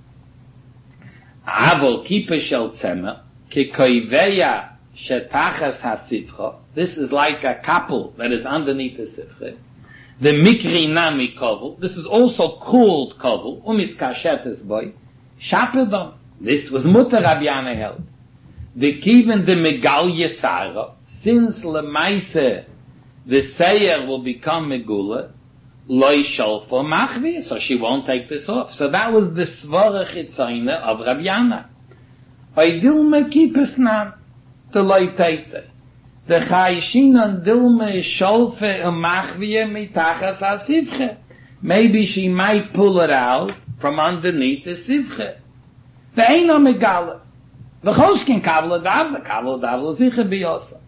Avol Kippur Shel Tzemer, Ki Koiveya Shetachas HaSivcha. This is like a couple that is underneath the Sivcha. The Mikri Nami Kovel. This is also called Kovel. Umis Kashetes Boy. Shapedon. This was Mutter Rabbi Yanai held. The Kiven the Megal Yesara. Since Lemaise the Seyer will become Megula, Loi Sholfo Machvi, so she won't take this off. So that was the Svara Chitzoyne of Rabbi Yanai. Dilme Kippesnan, the Loi Teite. The Chayshinan Dilme Sholfe Machvi Mitachas HaSivche. Maybe she might pull it out from underneath the Sivche. The Eino Megala. The Choshkin Kavla Dav, the Kavla Dav Luziche Biyosa.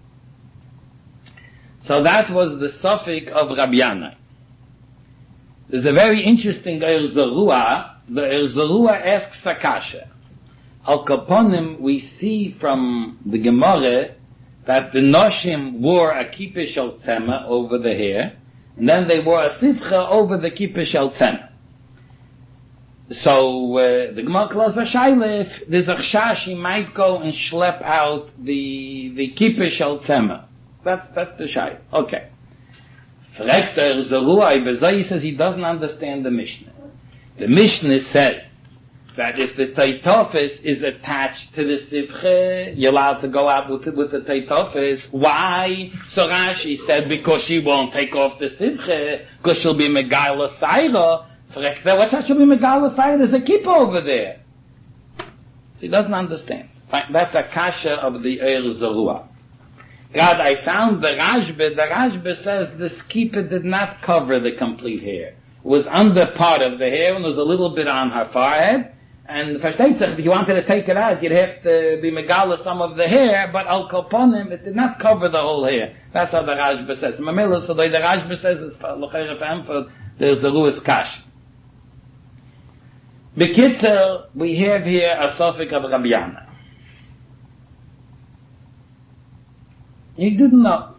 So that was the suffix of Rabbi Yanai. There's a very interesting Erzerua. The Erzerua asks Akasha. Al Kaponim, we see from the Gemara that the Noshim wore a Kippur Shel Tzemer over the hair, and then they wore a Sivcha over the Kippur Shel Tzemer. So the Gemara closes a Shailef. There's a Chashash, she might go and schlep out the Kippur Shel Tzemer. That's the Shailef. Okay. Fregt Zerua, he says he doesn't understand the Mishnah. The Mishnah says, that if the Teitofis is attached to the Sivche, you're allowed to go out with the Teitofis. Why? So Rashi said, because she won't take off the Sivche, because she'll be Megala Saira. What's that she'll be Megala Saira? There's a kippah over there. She doesn't understand. That's a kasha of the Eir Zarua. God, I found the Rashba says the kippah did not cover the complete hair. It was under part of the hair and there was a little bit on her forehead. And if you wanted to take it out, you'd have to be megala some of the hair, but al koponim, it did not cover the whole hair. That's how the Rashba says. Mamela, so the Rashba says it's for there's a Ruas Kash. Bekitzer, we have here a suffix of Rabbi Yana. He didn't know.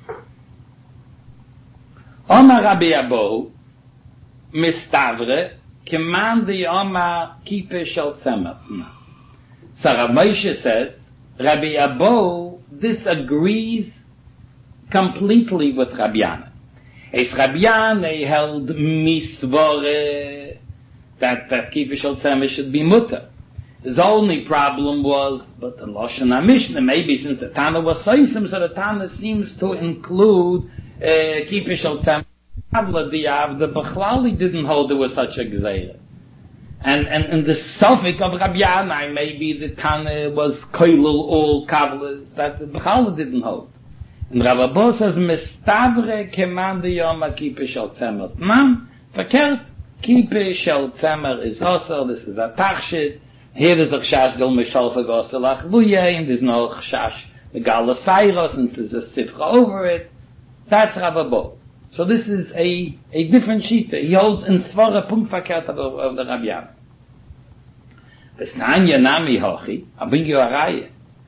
Omar Rabbi Abo, Mistavre, Keman the Omar Kippur Shel Tzemer. So Rav Moshe says, Rabbi Abo disagrees completely with Rabbi Yana. As Rabbi Yana held misvore that Kippur Shel Tzemer should be mutter. His only problem was, but the Lashon HaMishnah, maybe since the Tana was Soisim, so the Tana seems to include Kippur Shel Tzemer. The Bechlali didn't hold there was such a Gzeira. And the suffix of Rabbi Yanai, maybe the Tana was Koilul all Kavlas, that the Bechlali didn't hold. And Rav Abo says, Mistavre keman de Yom Kippur Shel Tzemer. Nam, verkehrt, Kippur Shel Tzemer is also, this is a Tachshit. Here there's a Chashash Dil Mishal Fagosel Achluye, and there's no Chashash Megala Sairos, and there's a Sifcha over it. That's Rav Abo. So this is a different shita. He holds in Svara Punkt verkehrt of the Rabbi Yana. V'snanya nami hochi, I'll bring you a raya.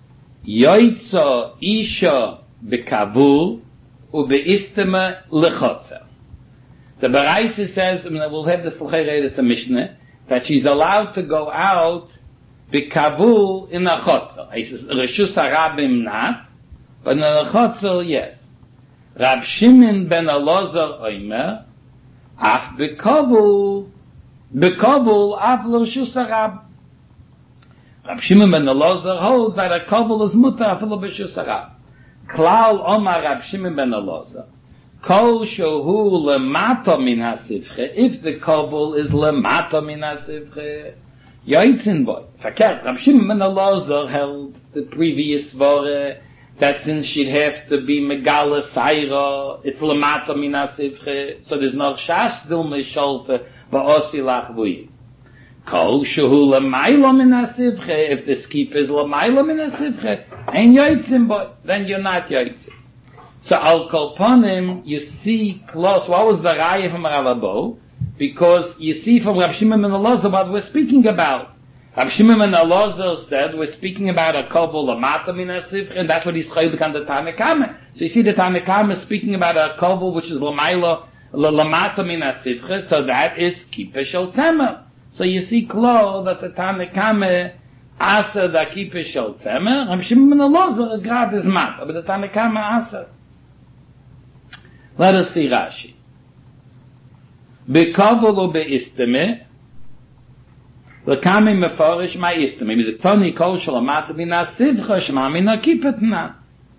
Yoitzo isha bekavul ubeistema lechotzer. The Baraisa says, we'll have this l'chayre, the Mishnah, that she's allowed to go out bekavul in a chotzer. He says, Reshus harabim not, but in a chotzer, yes. Rab Shimon ben Elazar Omer, ach bekavul af l'Reshus harab. Rab Shimon ben Elazar holds that a kavul is mutar afilu b'Reshus harab. Klal Omar Rab Shimon ben Elazar. Kol shohu lemato min hasivche. If the kavul is lemato min hasivche, yoitzin boy. Verkehrt. Rab Shimon ben Elazar held the previous vore that since she'd have to be megala saira, it's lemato min hasivche, so there's no shash dil mesholfe ba'osi lachvuyi. Kol shehu lemailo min hasivche. If the skip is lemailo min hasivche, and yoitzin boy, then you're not yoitzin. So al kolponim, you see close. What was the raya from Rav Abo? Because you see from Rav Shimon ben Elazar what we're speaking about. Rav Shimon ben Elazar said we're speaking about a kavul lamata min hasivche, and that's what he's chaylik on the Tanakama. So you see the Tanakama speaking about a kavul which is lamata min hasivche, so that is kippur shel tzemer. So you see close that the Tanakama asa da kippur shel tzemer. Rav Shimon ben Elazar grad is mata, but the Tanakama asa. Let us see Rashi. Bekavul u beisteme, l'kami meforish ma isteme. Mit toni kol shalamata min hasivcha shema min hakipetna.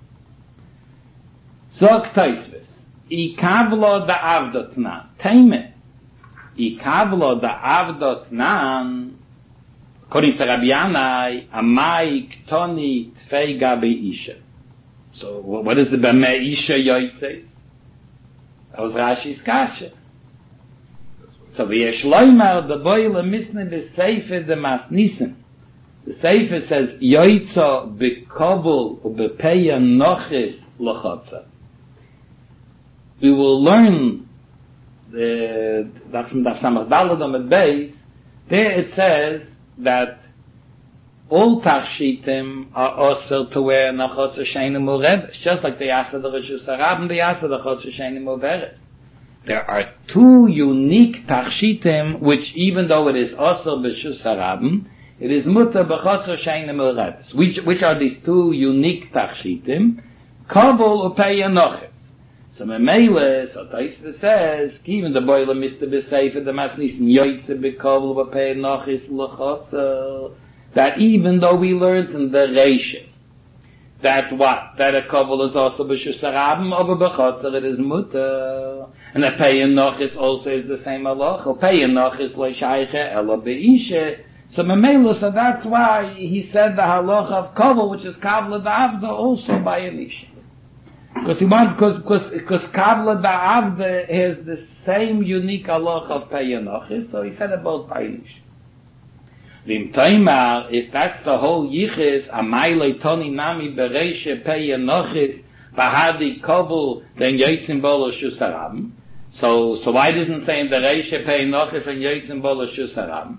Zog Tosfos, ikavlo da avdotna. Teime. Ikavlo da avdotna. According to Rabbi Yanai, amai ktoni tfei gabi isha. So what is the b'mei isha yoytze? That was Rashi's kasha. So v'yesh loymar the boile misne b'seife de masnisen. The seife says yoytzo b'kobul u'b'peya nochis l'chotza. We will learn that from Daf Samach Daled Amud Beis. There it says that all tachshitim are also to wear nachotza sheinu mureves, just like the Yasa the Reshus Harab and the Yasa the Chotza sheinu muveres. There are two unique tachshitim which, even though it is also b'Reshus Harab, it is mutar b'chotza sheinu mureves. Which are these two unique tachshitim? Kavul u'peya noches. So Memele, so Taisva says, even the boiler Mr. Besefer, the Masnis Yoitze Bekovel, Bapei Nochis Lachotza, that even though we learned in the Reisha, that what? That a Kovel is also B'Shus Harabim, over B'Chotzer it is Mutter. And a Pei Nochis also is the same halacha. Pei Nochis Lo Shayche Ela Be'ishe. So Memele, so that's why he said the halacha of Kovel, which is Kavla Da'avda, also by an Isha. Because Kavla Da'avda has the same unique halacha of Pei Nochis, so he said it both by an Isha. Vim Taimar, if that's the whole Yichis, Amayle Toni Nami Bereishe Pei Nochis, Bahadi Kovel, then Yotzim Bolo Shus Harabim. So why doesn't it say in the Reishe Pei Nochis and Yotzim Bolo Shus Harabim?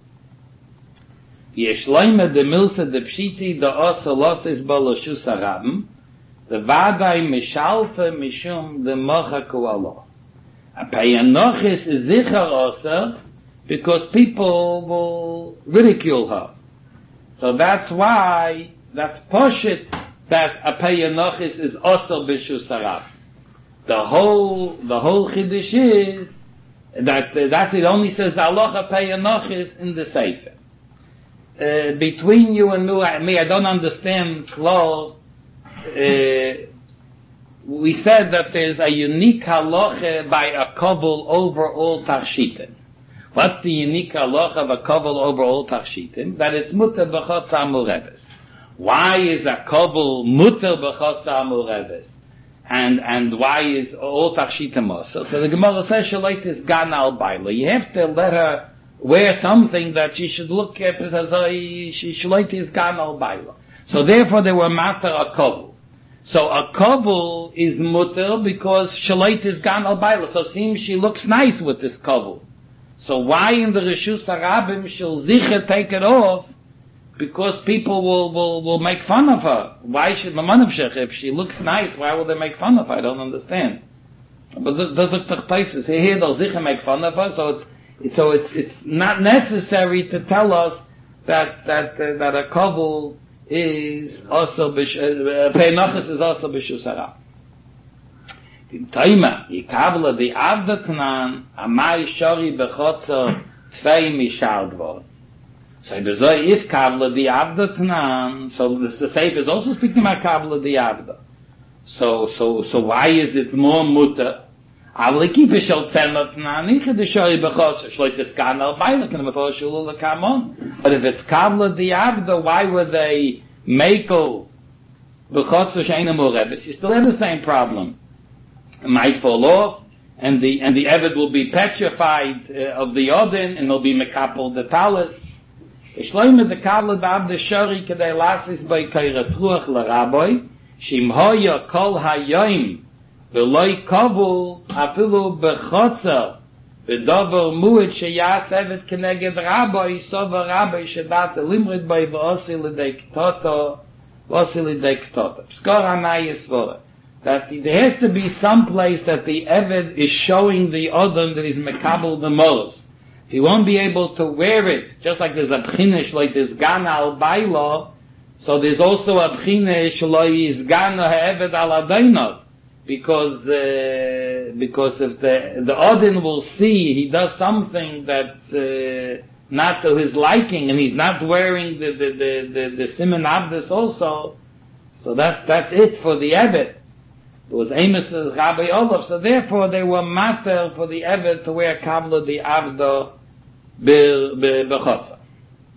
Yeshloime de Milsa de Pshiti de Osa Losis Bolo Shus Harabim, the Vadai Mishalfe Mishum de Mocha Kualo. A Pei Nochis is Zichar Osa, because people will ridicule her. So that's why, that's Poshit, that a Pei Nochis is also B'Shus Harabim. The whole Chiddush is, that's it only says the halacha Pei Nochis in the Sefer. Between you and me, I don't understand Klal. We said that there's a unique halacha by a Kovel over all Tachshitim. What's the unique halacha of a Kovel over all Tachshitim? That it's Mutter B'Chotza Amureves. Why is a Kovel Mutter B'Chotza Amureves? And why is all Tachshitim also? So the Gemara says, Shalait is Gan al Baila. You have to let her wear something that she should look at, Shalait is Gan al Baila. So therefore they were matter a Kovel. So a Kovel is Mutter because Shalait is Gan al Baila. So it seems she looks nice with this Kovel. So why in the Reshus Harabim shall Zicher take it off? Because people will make fun of her. Why should Mamanavshech, if she looks nice, why will they make fun of her? I don't understand. But those are places. Here they'll Zicher make fun of her, so it's not necessary to tell us that a Kovel is also Pei Nochis is also B'Shus Harabim. Taima, Yikavla the Avdatnan, Amai Shori Bechotzer, Tvei Mishal Dvor. So if Kavla the Avdatnan, so the Sefer is also speaking about Kavla the Avda. So why is it more mutter? Avli Kippe Shal Tzematnan, Iche the Shori Bechotzer, Shloit is Gan al Baila, can before Shulula come on. But if it's Kavla the Avda, why would they make Bechotzer Sheina Morebes? You still have the same problem. It might fall off, and the Eved will be petrified of the Odin, and will be mekapel the talis. Shloime the kavla b'avde shari kedei lasis by kairas ruach l'raboy, shim hoya kol hayoim, v'loi kovul afilu b'chotzer, v'dover mu'et sheyas Eved keneged raboy, sova raboy shedat elimrid by v'osi l'dei k'toto, Skor anay yisvora. That there has to be some place that the Eved is showing the Odom that is mekabel the most. He won't be able to wear it, just like there's a b'chinish, like there's Gana al Bailo, so there's also a b'chinish, like is Gana ha'Eved al Adonot. Because if the Odin will see he does something that's not to his liking, and he's not wearing the Siman Abdus also, so that's it for the Eved. It was Amos Rabbi Olaf, so therefore they were matter for the Eved to wear Kavla the Avdo B'Chotza.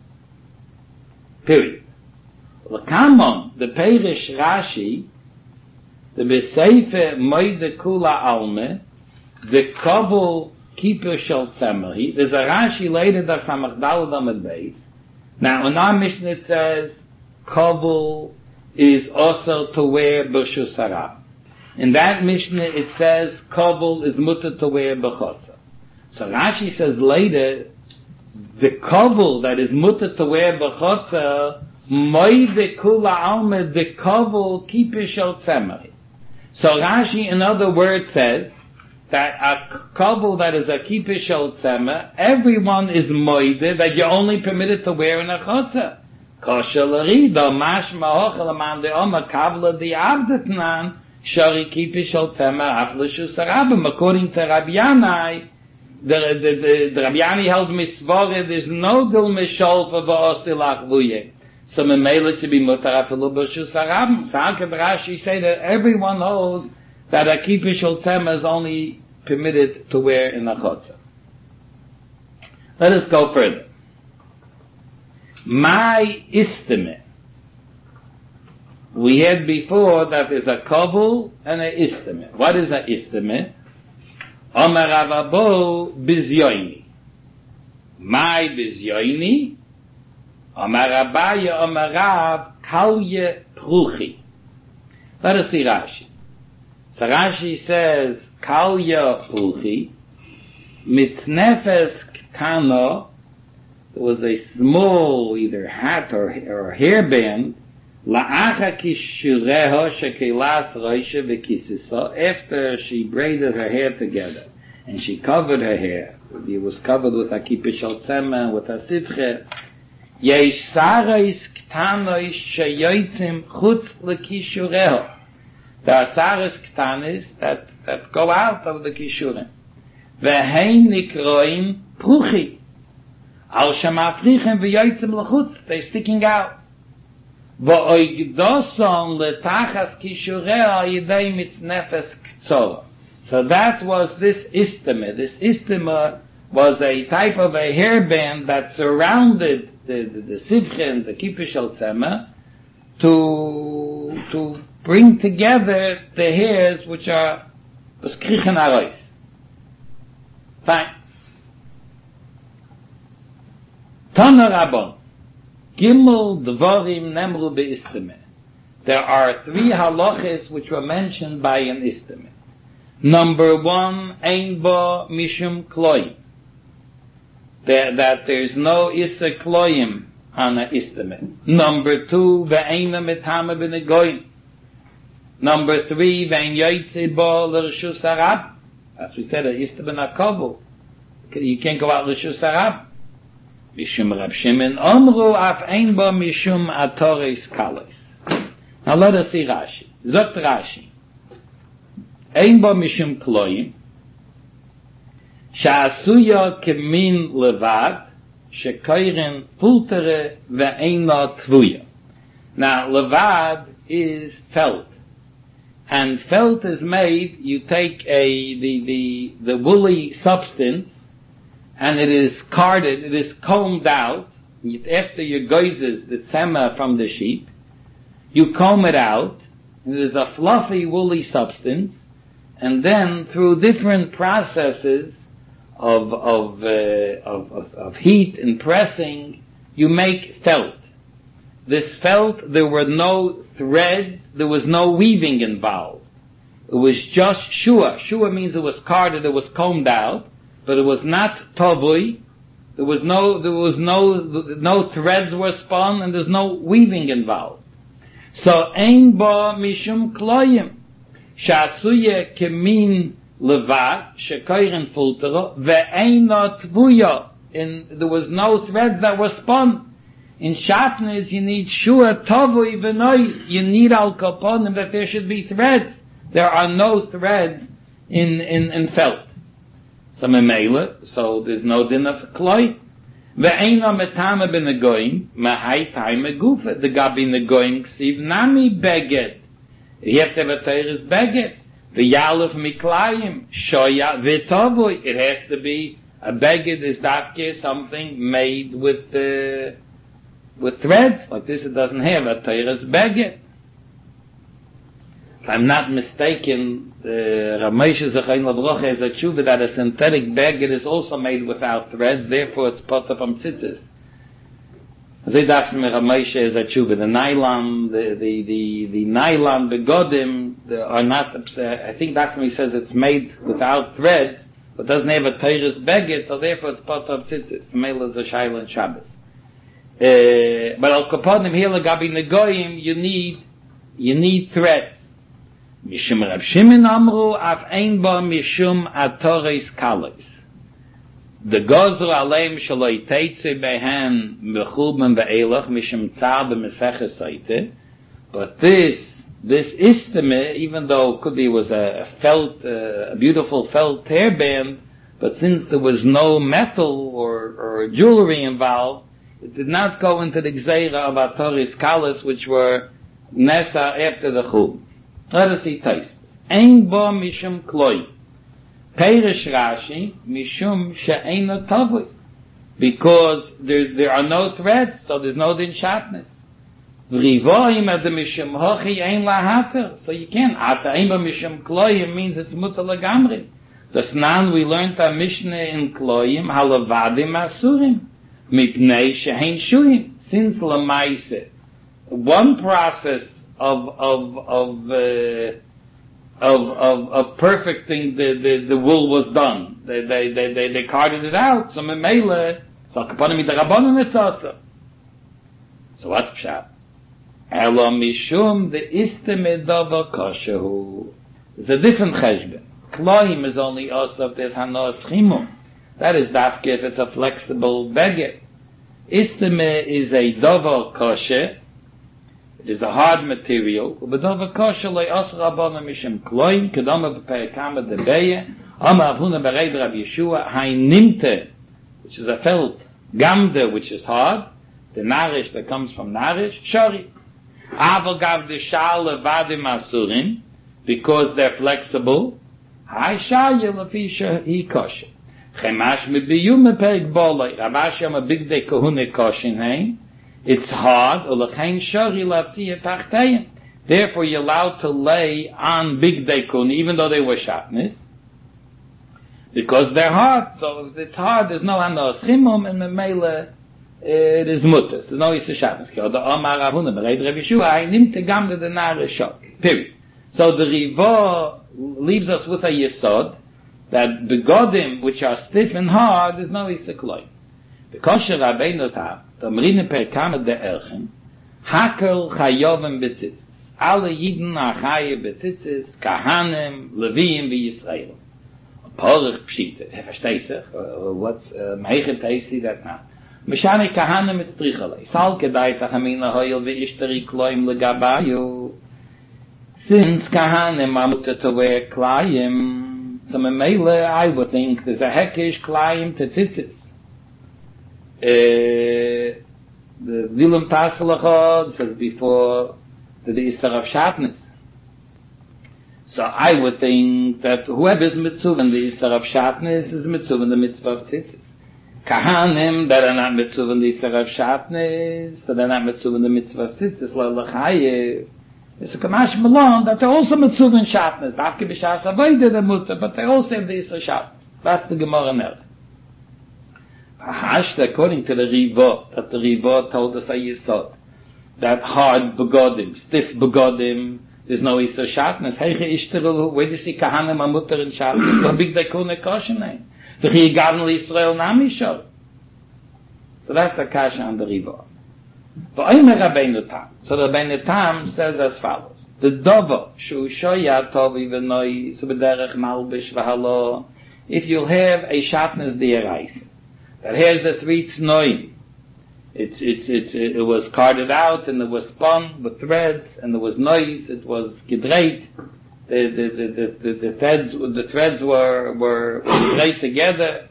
Period. L'kamon, the Perish Rashi, the B'Seife Moide Kula Alme, the Kobul Kippur Shel Tzemeri, there's a Rashi later that Samachdal Damed Beis. Now in our Mishnah it says, Kobul is also to wear B'Shus Harabim. In that Mishnah it says Kovel is mutter to wear b'chotza. So Rashi says later, the Kovel that is mutter to wear b'chotza, moide kula alme the Kovel kippur shel tzemeri. So Rashi in other words says that a Kovel that is a kippur shel tzemer, everyone is moide that you're only permitted to wear in a chotza. Kosher l'rido mashma hochel aman de oma kavla di avdetnan, Shari kipi shel tzemach af l'shus harabim. According to Rabbi Yanai, the Rabbi Yanai held misvore, there's no dil misholfa v'osil achvuye. So memela should be mutar afilu b'shus harabim. So how can Rashi say that everyone holds that a kipi shel tzemach is only permitted to wear in a chotzer? Let us go further. My istime. We had before that there's a kavul and a istime. What is a istime? Omer Ravabo bizyoini. My bizyoini. Omer Abaya Omer Rav kalye pruchi. Let us see Rashi. So Rashi says kalye pruchi mitznefes ktano. There was a small either hat or hairband la'acha kishureho shekelas roisha v'kisiso, after she braided her hair together and she covered her hair. It was covered with a kippah shel tzemach, with a sivche. Yesh sarais ktanois sheyotzim chutz lekishureho. There are sarais ktanis that go out of the kishurim. Ve'hein nikroim pruchi. Al shemafrichem v'yotzim lechutz. They're sticking out. V'oigdoson letachas kishureha yidei mitznefes ktsor. So that was this istime. This istime was a type of a hairband that surrounded the sivche and the kippah shel tzemach to bring together the hairs which are b'skrichen arois. Fine. Tana Rabban. Gimel Dvarim Nemru Be'istime. There are 3 halachas which were mentioned by an istime. Number 1, Ein Bo Mishum Kloim. That there's no Issa Kloim on an istime. Number 2, Ve'eina Metame B'negoyim. Number 3, Ve'en Yoytze Bo L'Rishus Harab. As we said, an istime na kavul. You can't go out L'Rishus Harab. Mishum Rab Shimon Omru af ein bo mishum atores kalos. Now let us see Rashi. Zogt Rashi. Ein bo mishum kloim sha'asuya kemin levad shekoiren fultere ve'eina tvuya. Now levad is felt. And felt is made, you take the woolly substance, and it is carded, it is combed out. After you geizes the tzemach from the sheep, you comb it out, and it is a fluffy, woolly substance, and then through different processes of heat and pressing, you make felt. This felt, there were no threads, there was no weaving involved. It was just shua. Shua means it was carded, it was combed out, but it was not tovui. There was no threads were spun, and there's no weaving involved. So ein bo mishum kloyim sha'asuye kemin levat shekoiren fultero ve'eina tvuya. There was no threads that were spun. In shatnez you need shua tovui v'noi. You need al kaponim that there should be threads. There are no threads in felt. So there's no din of kloi. Ve'eina metame b'negoyim mahai taime gufa. The gabi negoyim ksiv nami beged. You have to have a teres beged. V'yaluf miklayim shoya v'tovui. It has to be a beged is dafke something made with threads. Like this, it doesn't have a teres beged. If I'm not mistaken, Rav Moshe Zechain Lavrocha has a tshuva that a synthetic beged is also made without threads, therefore it's potter from tzitzis. Zeh dachs me Rav Moshe has a tshuva. The nylon, the nylon begodim are not. I think dachs me says it's made without threads, but doesn't have a teres beged, so therefore it's potter from tzitzis. Mela is a shayla and Shabbos. But al kaponim here legabi negoyim, you need threads. Mishum Rab Shimon Amru af ein bo mishum atores kalos. The gozer aleim shaloi teitze behen mechubim ve'elach mishum tzar b'meseches soite. But this this isteme, even though it could be was a beautiful felt hairband, but since there was no metal or jewelry involved, it did not go into the gzeira of Atoris Kalas, which were Nesa after the Chum. Let us see taste. Ein bo mishum kloi. Perish Rashi, mishum she'eino tovui. Because there are no threads, so there's no din shatnez. V'rivoim ad mishum hochi ein lahater. So you can't. Ata ein bo mishum kloim means it's mutar lagamri. Das nan we learned a Mishnah in kloim halavadim asurim. Mipnei she'ein shuim. Since lamaise, one process of perfecting the wool was done. They carted it out. So memele, so kapanim mit rabbanon it's also. So what pshat? Elo mishum the isteme dava koshehu. It's a different cheshbon. Kloim is only also if there's hanos chimum. That is dafke if it's a flexible beged. Isteme is a dava koshe. It is a hard material. Ubedova kosher loy os rabbanon mishum kloim kedama b'perikama debeye Amar Avuna bereid Rav Yeshua hay nimte, which is a felt, gamde, which is hard, the narish that comes from narish, shori. Aval gav the shal levadim asurim, because they're flexible, hay shaya lefisha hi kosher. Chemash mebiyum meperik bolay, Ravash yam a big day kohune koshin hein, it's hard, ulechein shori latziya tachteyim. Therefore you're allowed to lay on big day kohune, even though they were shatnez, because they're hard. So if it's hard, there's no anos chimum, and memele it is mutter. There's no yisur shatnez. The Omar Avuna bereid Rav Yeshua hay nimte gamde the nare shok. Period. So the Riva leaves us with a yesod that begodim which are stiff and hard, there's no yisur kloim. Because Rabbeinu Tav, the Marine Perkama de Elchen, hakel chayovim betzitzis. Alle Yidden are chaye betzitzis, kahanim, levim, v'Yisrael. Porach pshite, versteht sich, what's meichen teisi that now. Mishane kahanim mit strichalei. Sal kedai tachamina hoyel v'ishtari kloim legabayu. Since kahanim are mutter to wear klayim, so memele, I would think there's a hekish klayim tetzitzis. The Willem Passelachod says before the Isser of Shatnez. So I would think that whoever is mitzvah in the Isser of Shatnez is mitzvah in the mitzvah of tzitzis. Kahanim that are not mitzvah in the Isser of Shatnez, so they're not mitzvah in the mitzvah of tzitzis, l'chayev. It's a kamash malon that they're also mitzvah in Shatnez. Dafke b'shas avodah the mutter, but they also have the Isser of Shatnez. That's the Gemara Ner. According to the Riva, that the Riva told us a yesod, that hard begodim, stiff begodim, there's no Isser Shatnez. Heiche ishterul, where do you see kahanim amutter in Shatnez? What big they call ne kosher name? The Chigaden Yisrael nami shor. So that's the kasha on the Riva. But Omer Rabbeinu Tam. So the Rabbeinu Tam says as follows. The dovo, shu shoya tovi v'noi, so b'derech malbish v'halo, if you'll have a Shatnez di'eraisa, that has the three tznoim, it was carded out and it was spun with threads and there was noise. It was gedreit. The threads were gedreit together.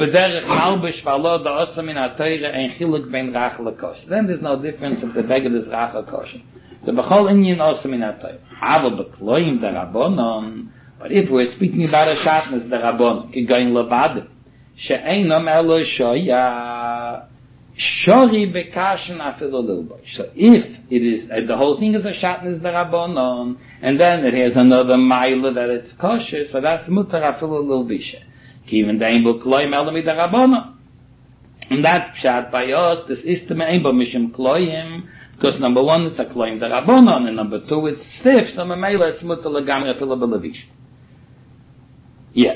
Then there's no difference if the beged is rach lakosh. The bechol inyan osam min atayr. Aval bekloim der rabbonon. But if we're speaking about a shatnez der rabbonon, kigayin levadim, she'einam elo shoya. Shori bekashen afilu lilboy. So if it is, the whole thing is a shatnez derabonon, and then it has another mile that it's kosher, so that's mutar afilu lilbisha. Even the einbo kloim elami derabonon. And that's pshat by us, this is the einbo mishim kloim, because number one, it's a kloim derabonon, and number two, it's stiff, so memela it's mutar legamri afilu lilbisha. Yeah.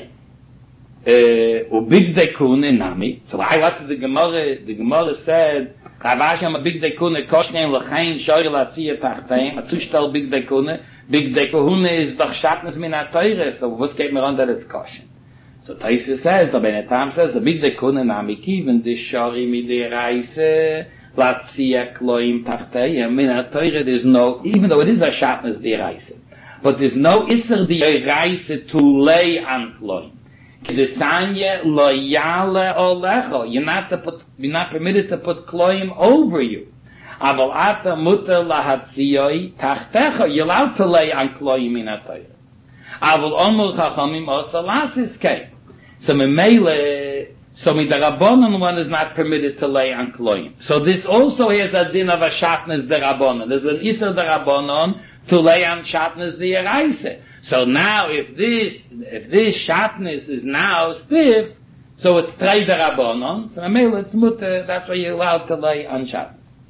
Big dekune nami. So I what the Gemara said, Ravasham a big dekune koshnein lechain shoyr latziya tachtein. Atzustal big dekune is doch shatnez min atayre. So what's geht mir on that it's koshen? So Taisa says, the Benetam says, the big dekune nami kiven this shori mi de reise Latzia kloim tachteyim. In a Torah there's no, even though it is a shatnez deraisa, but there's no iser deraisa to lay on kloim. Kedesanya lo yale olecho. You're not permitted to put kloim over you. Aval ata muter lahatziyoi tachtecha. You're allowed to lay on kloim in a Torah. Aval omul chachamim osa lasis kei. So memele, so midarabonon one is not permitted to lay on kloim. So this also has a din of a shatnez derabonon. There's an iser derabonon to lay on shatnez deraisa. So now if this shatnez is now stiff, so it's trei derabonon. So memele it's muter. That's why you're allowed to lay on shatnez.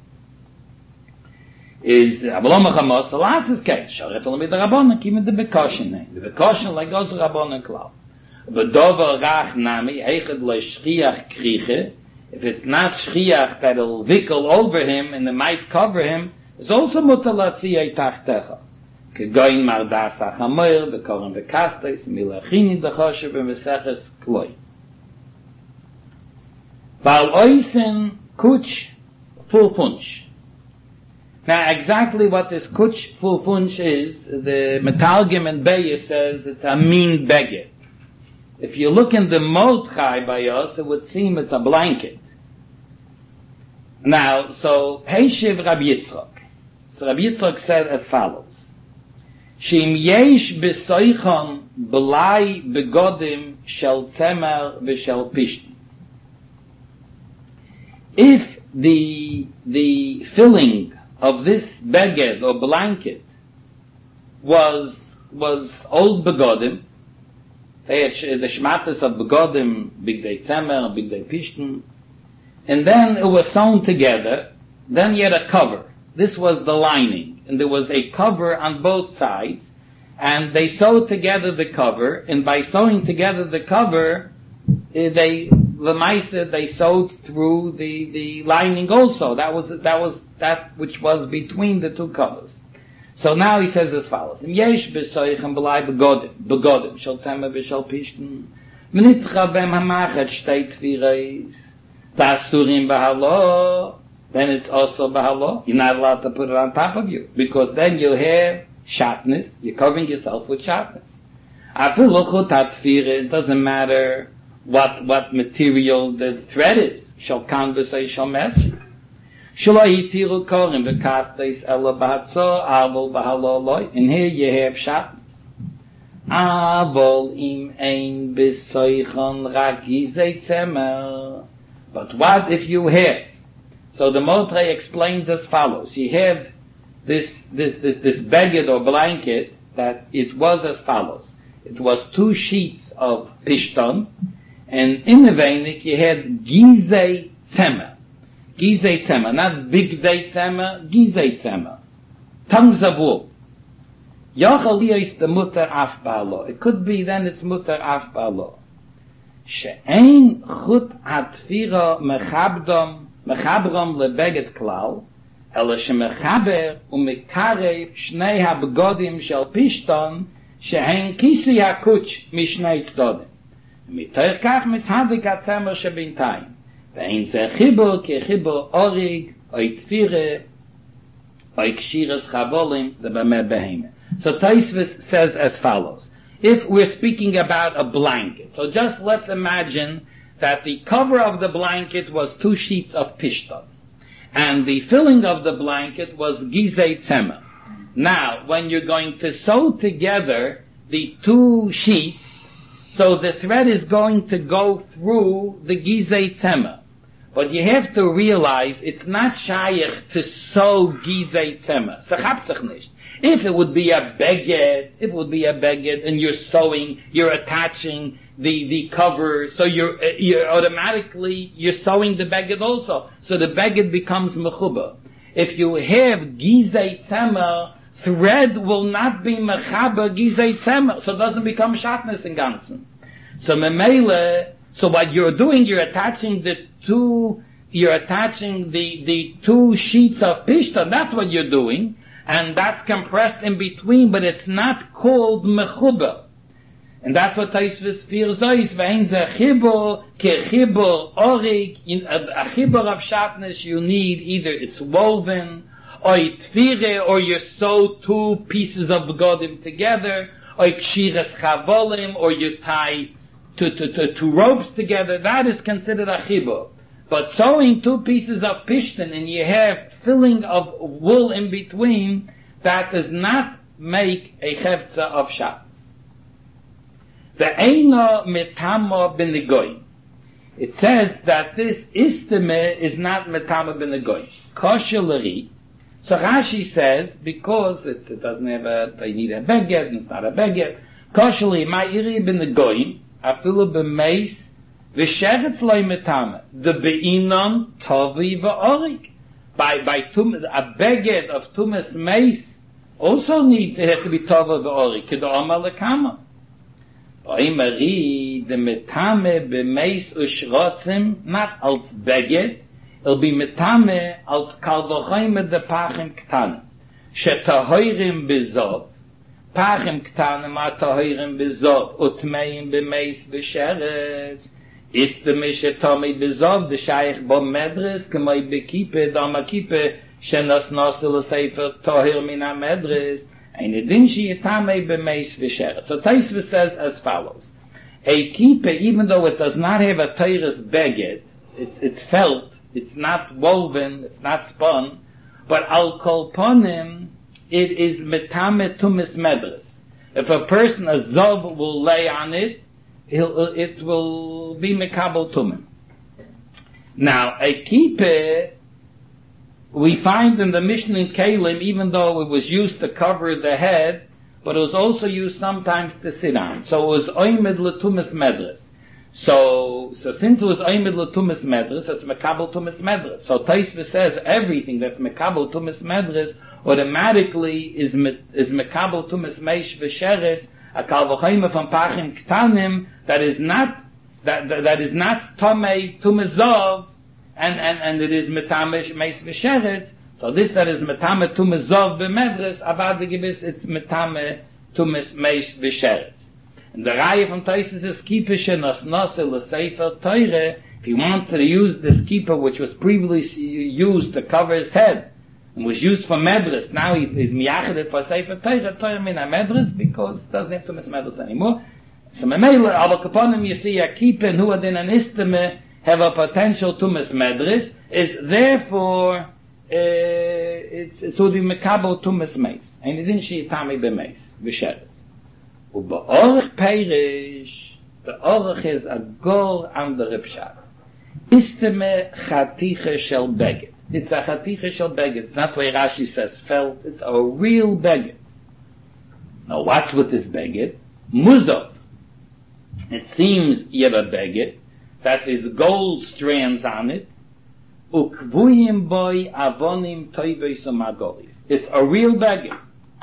Is abalom chamos lasis kei. Sharetel midarabonon kim the bekoshin. The bekoshin like goes rabonon klal. Bedover rach nami, hechet lo shchiach kriche. If it's not shchiach that'll wickel over him and it might cover him, it's also mutar latziyai tachtecha. Kegoin mardas achamoyer, bekoren bekastes, milachini dechoshe b'meseches kloi. Val oisen kuch full punch. Now exactly what this kuch full punch is, the Metalgim and Beis says it's a mean beged. If you look in the Mordechai by us, it would seem it's a blanket. Now, so, Heishiv Rabbi Yitzchok. So Rabbi Yitzchok said as follows. Shim yesh besoichon belai begodim shel tzemer v'shel pishtin. If the filling of this beged or blanket was old begodim, the shmatas of begodim, bigdei tzemer, bigdei pishtin, and then it was sewn together, then you had a cover. This was the lining, and there was a cover on both sides, and they sewed together the cover, and by sewing together the cover, they sewed through the lining also. That was that which was between the two covers. So now he says as follows: Yesh besoichem belai begodim shel tzemer v'shel pishtin menitcha bem hamachet shtei tvireis tasurim b'halo. Then it's also b'halo. You're not allowed to put it on top of you because then you have shatnez. You're covering yourself with shatnez. Afilu chutat tvireis. It doesn't matter what material the thread is. Shall conversate shall mess. And here you have shatnez. But what if you have? So the Motrei explains as follows. You have this beged or blanket that it was as follows. It was 2 sheets of pishton, and in the veinik you had gizei tzemer. Gizei tzemer, not big day tzemer, gizei tzemer. Tongues of wool. Yochel liyos the mutter af ba'alo. It could be then it's mutter af ba'alo. She'ein chut atfira mechabrom lebeget klal, ela shemechaber umekarev shnei habegodim shel pishton she'ein kisi hakuch mishnei tzodim. Mitoich kach mishadik atzemer shebintayim. Ve'ein ze chibur ke chibur orig oy tfire oy kshiras chavolim the b'meh behemah. So Tosfos says as follows. If we're speaking about a blanket, so just let's imagine that the cover of the blanket was 2 sheets of pishton, and the filling of the blanket was gizei tzemer. Now, when you're going to sew together the 2 sheets, so the thread is going to go through the gizei tzemer. But you have to realize it's not shayach to sew gizei tzemer. S'chabtzach nicht. If it would be a beged, and you're sewing, you're attaching the cover, so you're automatically, you're sewing the beged also. So the beged becomes mechuba. If you have gizei tzemer, thread will not be mechaber gizei tzemer, so it doesn't become shatnez in ganzen. So memele, so what you're doing, you're attaching the 2 sheets of pishton, that's what you're doing. And that's compressed in between, but it's not called mechuba. And that's what Taisvis fears is, vein ze chibur, ke chibur, orig, a chibur of shatnez you need, either it's woven, or tfire, or you sew two pieces of begodim together, or kshiras chavolim, or you tie two ropes together, that is considered a chibur. But sewing two pieces of pishtan and you have filling of wool in between, that does not make a chevtza of shatnez. The eino metamo b'negoyim. It says that this istime is not metamo b'negoyim. Kosher l'ri. So Rashi says, because it doesn't have you need a beged, it's not a beged. Kosher l'ri, ma'iri b'negoyim, afilu b'meis, v'sheretz loy metamo. The be'inon tovi v'orik. By a beged of tumas meis, also it has to be tova v'orik, ked'oma l'kama. Oimari, the metame b'meis ushrotzim, not als beged, it'll be metame als kalvochoyme de pachim ktanim. Shetahoyrim bezov, pachim ktanim a tahoyrim bezov, utmeim b'meis v'sheretz, is the mishetome bezov, the shaykh bo medres, kemoi bekipe, dama kipe, shenos nosil sefer tahir min ha medres, and it didn't she etame b'meis v'sheret. So Taisva says as follows: a kippah, even though it does not have a teirus beged, it's felt, it's not woven, it's not spun, but al kol ponim, it is metame tumis medres. If a person, a zov, will lay on it, it will be mekabel tumim. Now, a kippah, we find in the Mishnah in Kalim, even though it was used to cover the head, but it was also used sometimes to sit on. So it was oimed letumis medres. So since it was oimed letumis medres, it's mekabel tumis medres. So Taisva says everything that's mekabel tumis medres automatically is mekabel tumis meish v'sheret, a kalvochayim from pachim ktanim, that is not tomei tumis zov, and it is metame meis v'sheret. So this that is metame tumis zov b'medres, avad the gibis, it's metame tumis meis v'sheret. And the raya from Taisus is kippah shenos nosel l'sefer teire. If he wanted to use this kippah which was previously used to cover his head and was used for medres, now he is miyached for sefer teire min ha-medres, because it doesn't have tumis medres anymore. So memele, aber kaponim you see a kippah and hu adin an istime have a potential tumis medres, is therefore it would be mekabel tumis meis, and it didn't she tami b'meis v'sheret. U'ba'orach peirish, the orach is a gor andere pshat. Isteme chatiche shel beged. It's a chatiche shel beged. It's not where Rashi says felt. It's a real beged. Now what's with this beged? Muzov. It seems you have a beged that is gold strands on it. Ukvuyim boy avonim toives umagolis. It's a real beged.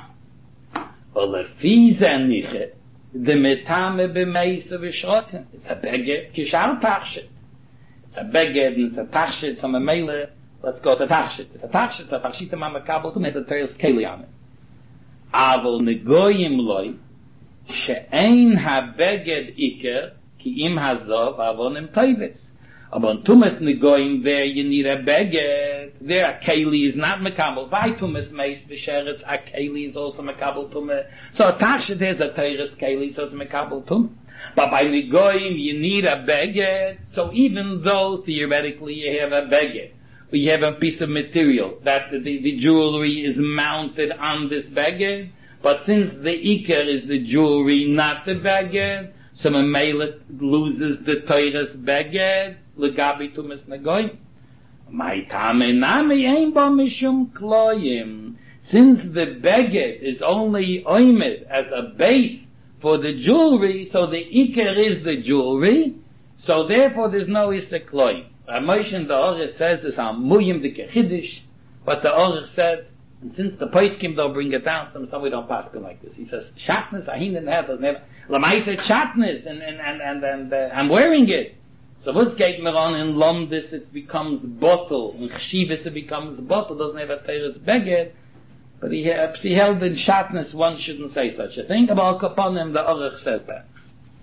Olefi zeniche the metame b'meis v'shrotzen. It's a beged kishar tachshit. It's a beged and it's a tachshit. So memele, let's go to tachshit. It's a tachshit. A tachshit amakabel to make the teres keli on it. Avol negoyim loy she'ein ha-beged iker ki im hazov avonim toives. Aber tumas negoyim, there you need a beged. There a keli is not mekabel. By tumas meis v'sheretz, a keli is also mekabel tumah. So a tachshit is a teres keli, so it's mekabel tumah. But by negoyim you need a beged. So even though theoretically you have a beged, you have a piece of material that the jewelry is mounted on this beged, but since the iker is the jewelry, not the beged, so memele loses the teres beged. Legabi tumis negoyim. My tame nami ein bo mishum kloyim. Since the beged is only oimed as a base for the jewelry, so the iker is the jewelry, so therefore there's no isek kloyim. Ramosh in the Orech says it's on muyim de kechidish, but the Orech said, and since the poskim don't bring it down, some we don't pass it like this. He says, shatnez ahin in the head, Lamai said shatnez, and I'm wearing it. So what's geht mir on in Lomdis, it becomes bottle, in Chshivas it becomes bottle, doesn't have a teres beged, but he held in shatnez, one shouldn't say such a thing. About Kaponim, the Orech says that.